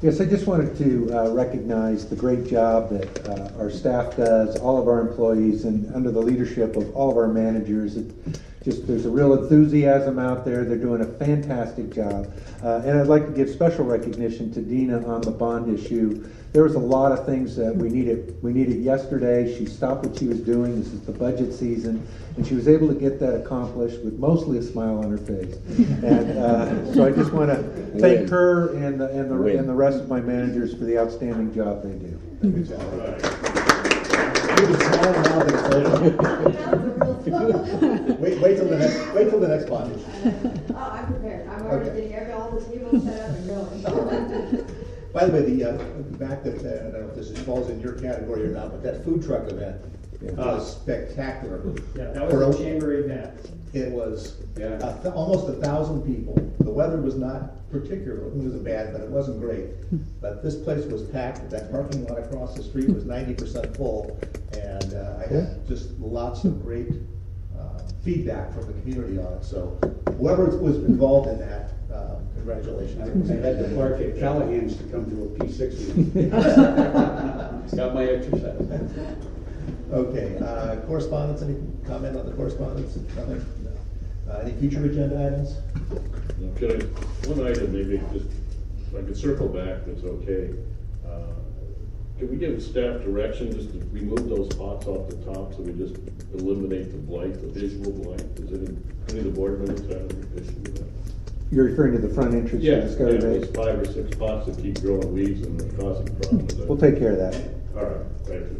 Yes, I just wanted to uh, recognize the great job that uh, our staff does, all of our employees, and under the leadership of all of our managers. It just there's a real enthusiasm out there. They're doing a fantastic job. Uh, and I'd like to give special recognition to Dina on the bond issue. There was a lot of things that we needed. We needed yesterday. She stopped what she was doing. This is the budget season, and she was able to get that accomplished with mostly a smile on her face. And uh, so I just want to thank her and the, and the and the rest of my managers for the outstanding job they do. Good job. You can smile now, but it's later. Wait, wait till the next, wait till the next bond issue. Oh, I'm prepared. I'm already Okay. getting every, all the tables set up and going. By the way, the, uh, back that, uh, I don't know if this falls in your category or not, but that food truck event was spectacular. Yeah, that For was a- a chamber event. It was Yeah. a th- almost a thousand people. The weather was not particular, it wasn't bad, but it wasn't great. But this place was packed, that parking lot across the street was ninety percent full, and uh, I had just lots of great uh, feedback from the community on it. So whoever was involved in that, uh, congratulations. I had to Clark at Callahan's to come to a P six meeting. Got my exercise. Okay, uh, correspondence, any comment on the correspondence? Nothing? No. Uh, Any future agenda items? Could I, one item, maybe just, if I could circle back, if it's okay. Uh, Can we give staff direction just to remove those pots off the top so we just eliminate the blight, the visual blight? Does any, any of the board members have an issue with that? You're referring to the front entrance Yeah, of Discovery yeah, Bay? those five or six pots that keep growing weeds and they're causing problems. We'll take care of that. All right, thank you.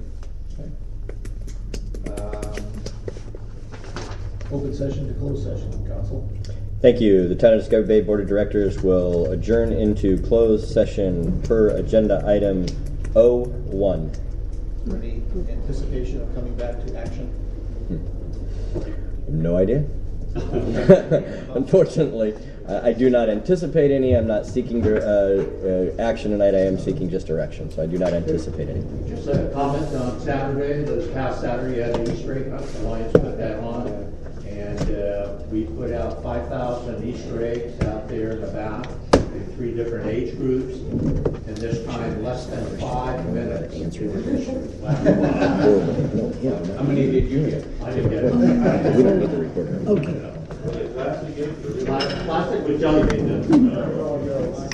Um, Open session to closed session, council. Thank you. The Town of Discovery Bay Board of Directors will adjourn into closed session per agenda item O one. Any anticipation of coming back to action? No idea. Unfortunately, uh, I do not anticipate any. I'm not seeking dir- uh, uh, action tonight. I am seeking just direction, so I do not anticipate anything. Just a comment on Saturday, this past Saturday, at the Easter egg hunt, the Lions put that on, and uh, we put out five thousand Easter eggs out there in the back, in three different age groups, and this time less than five minutes. How many did you get? I didn't get it. We don't need the recorder. Okay. Plastic with jelly bean.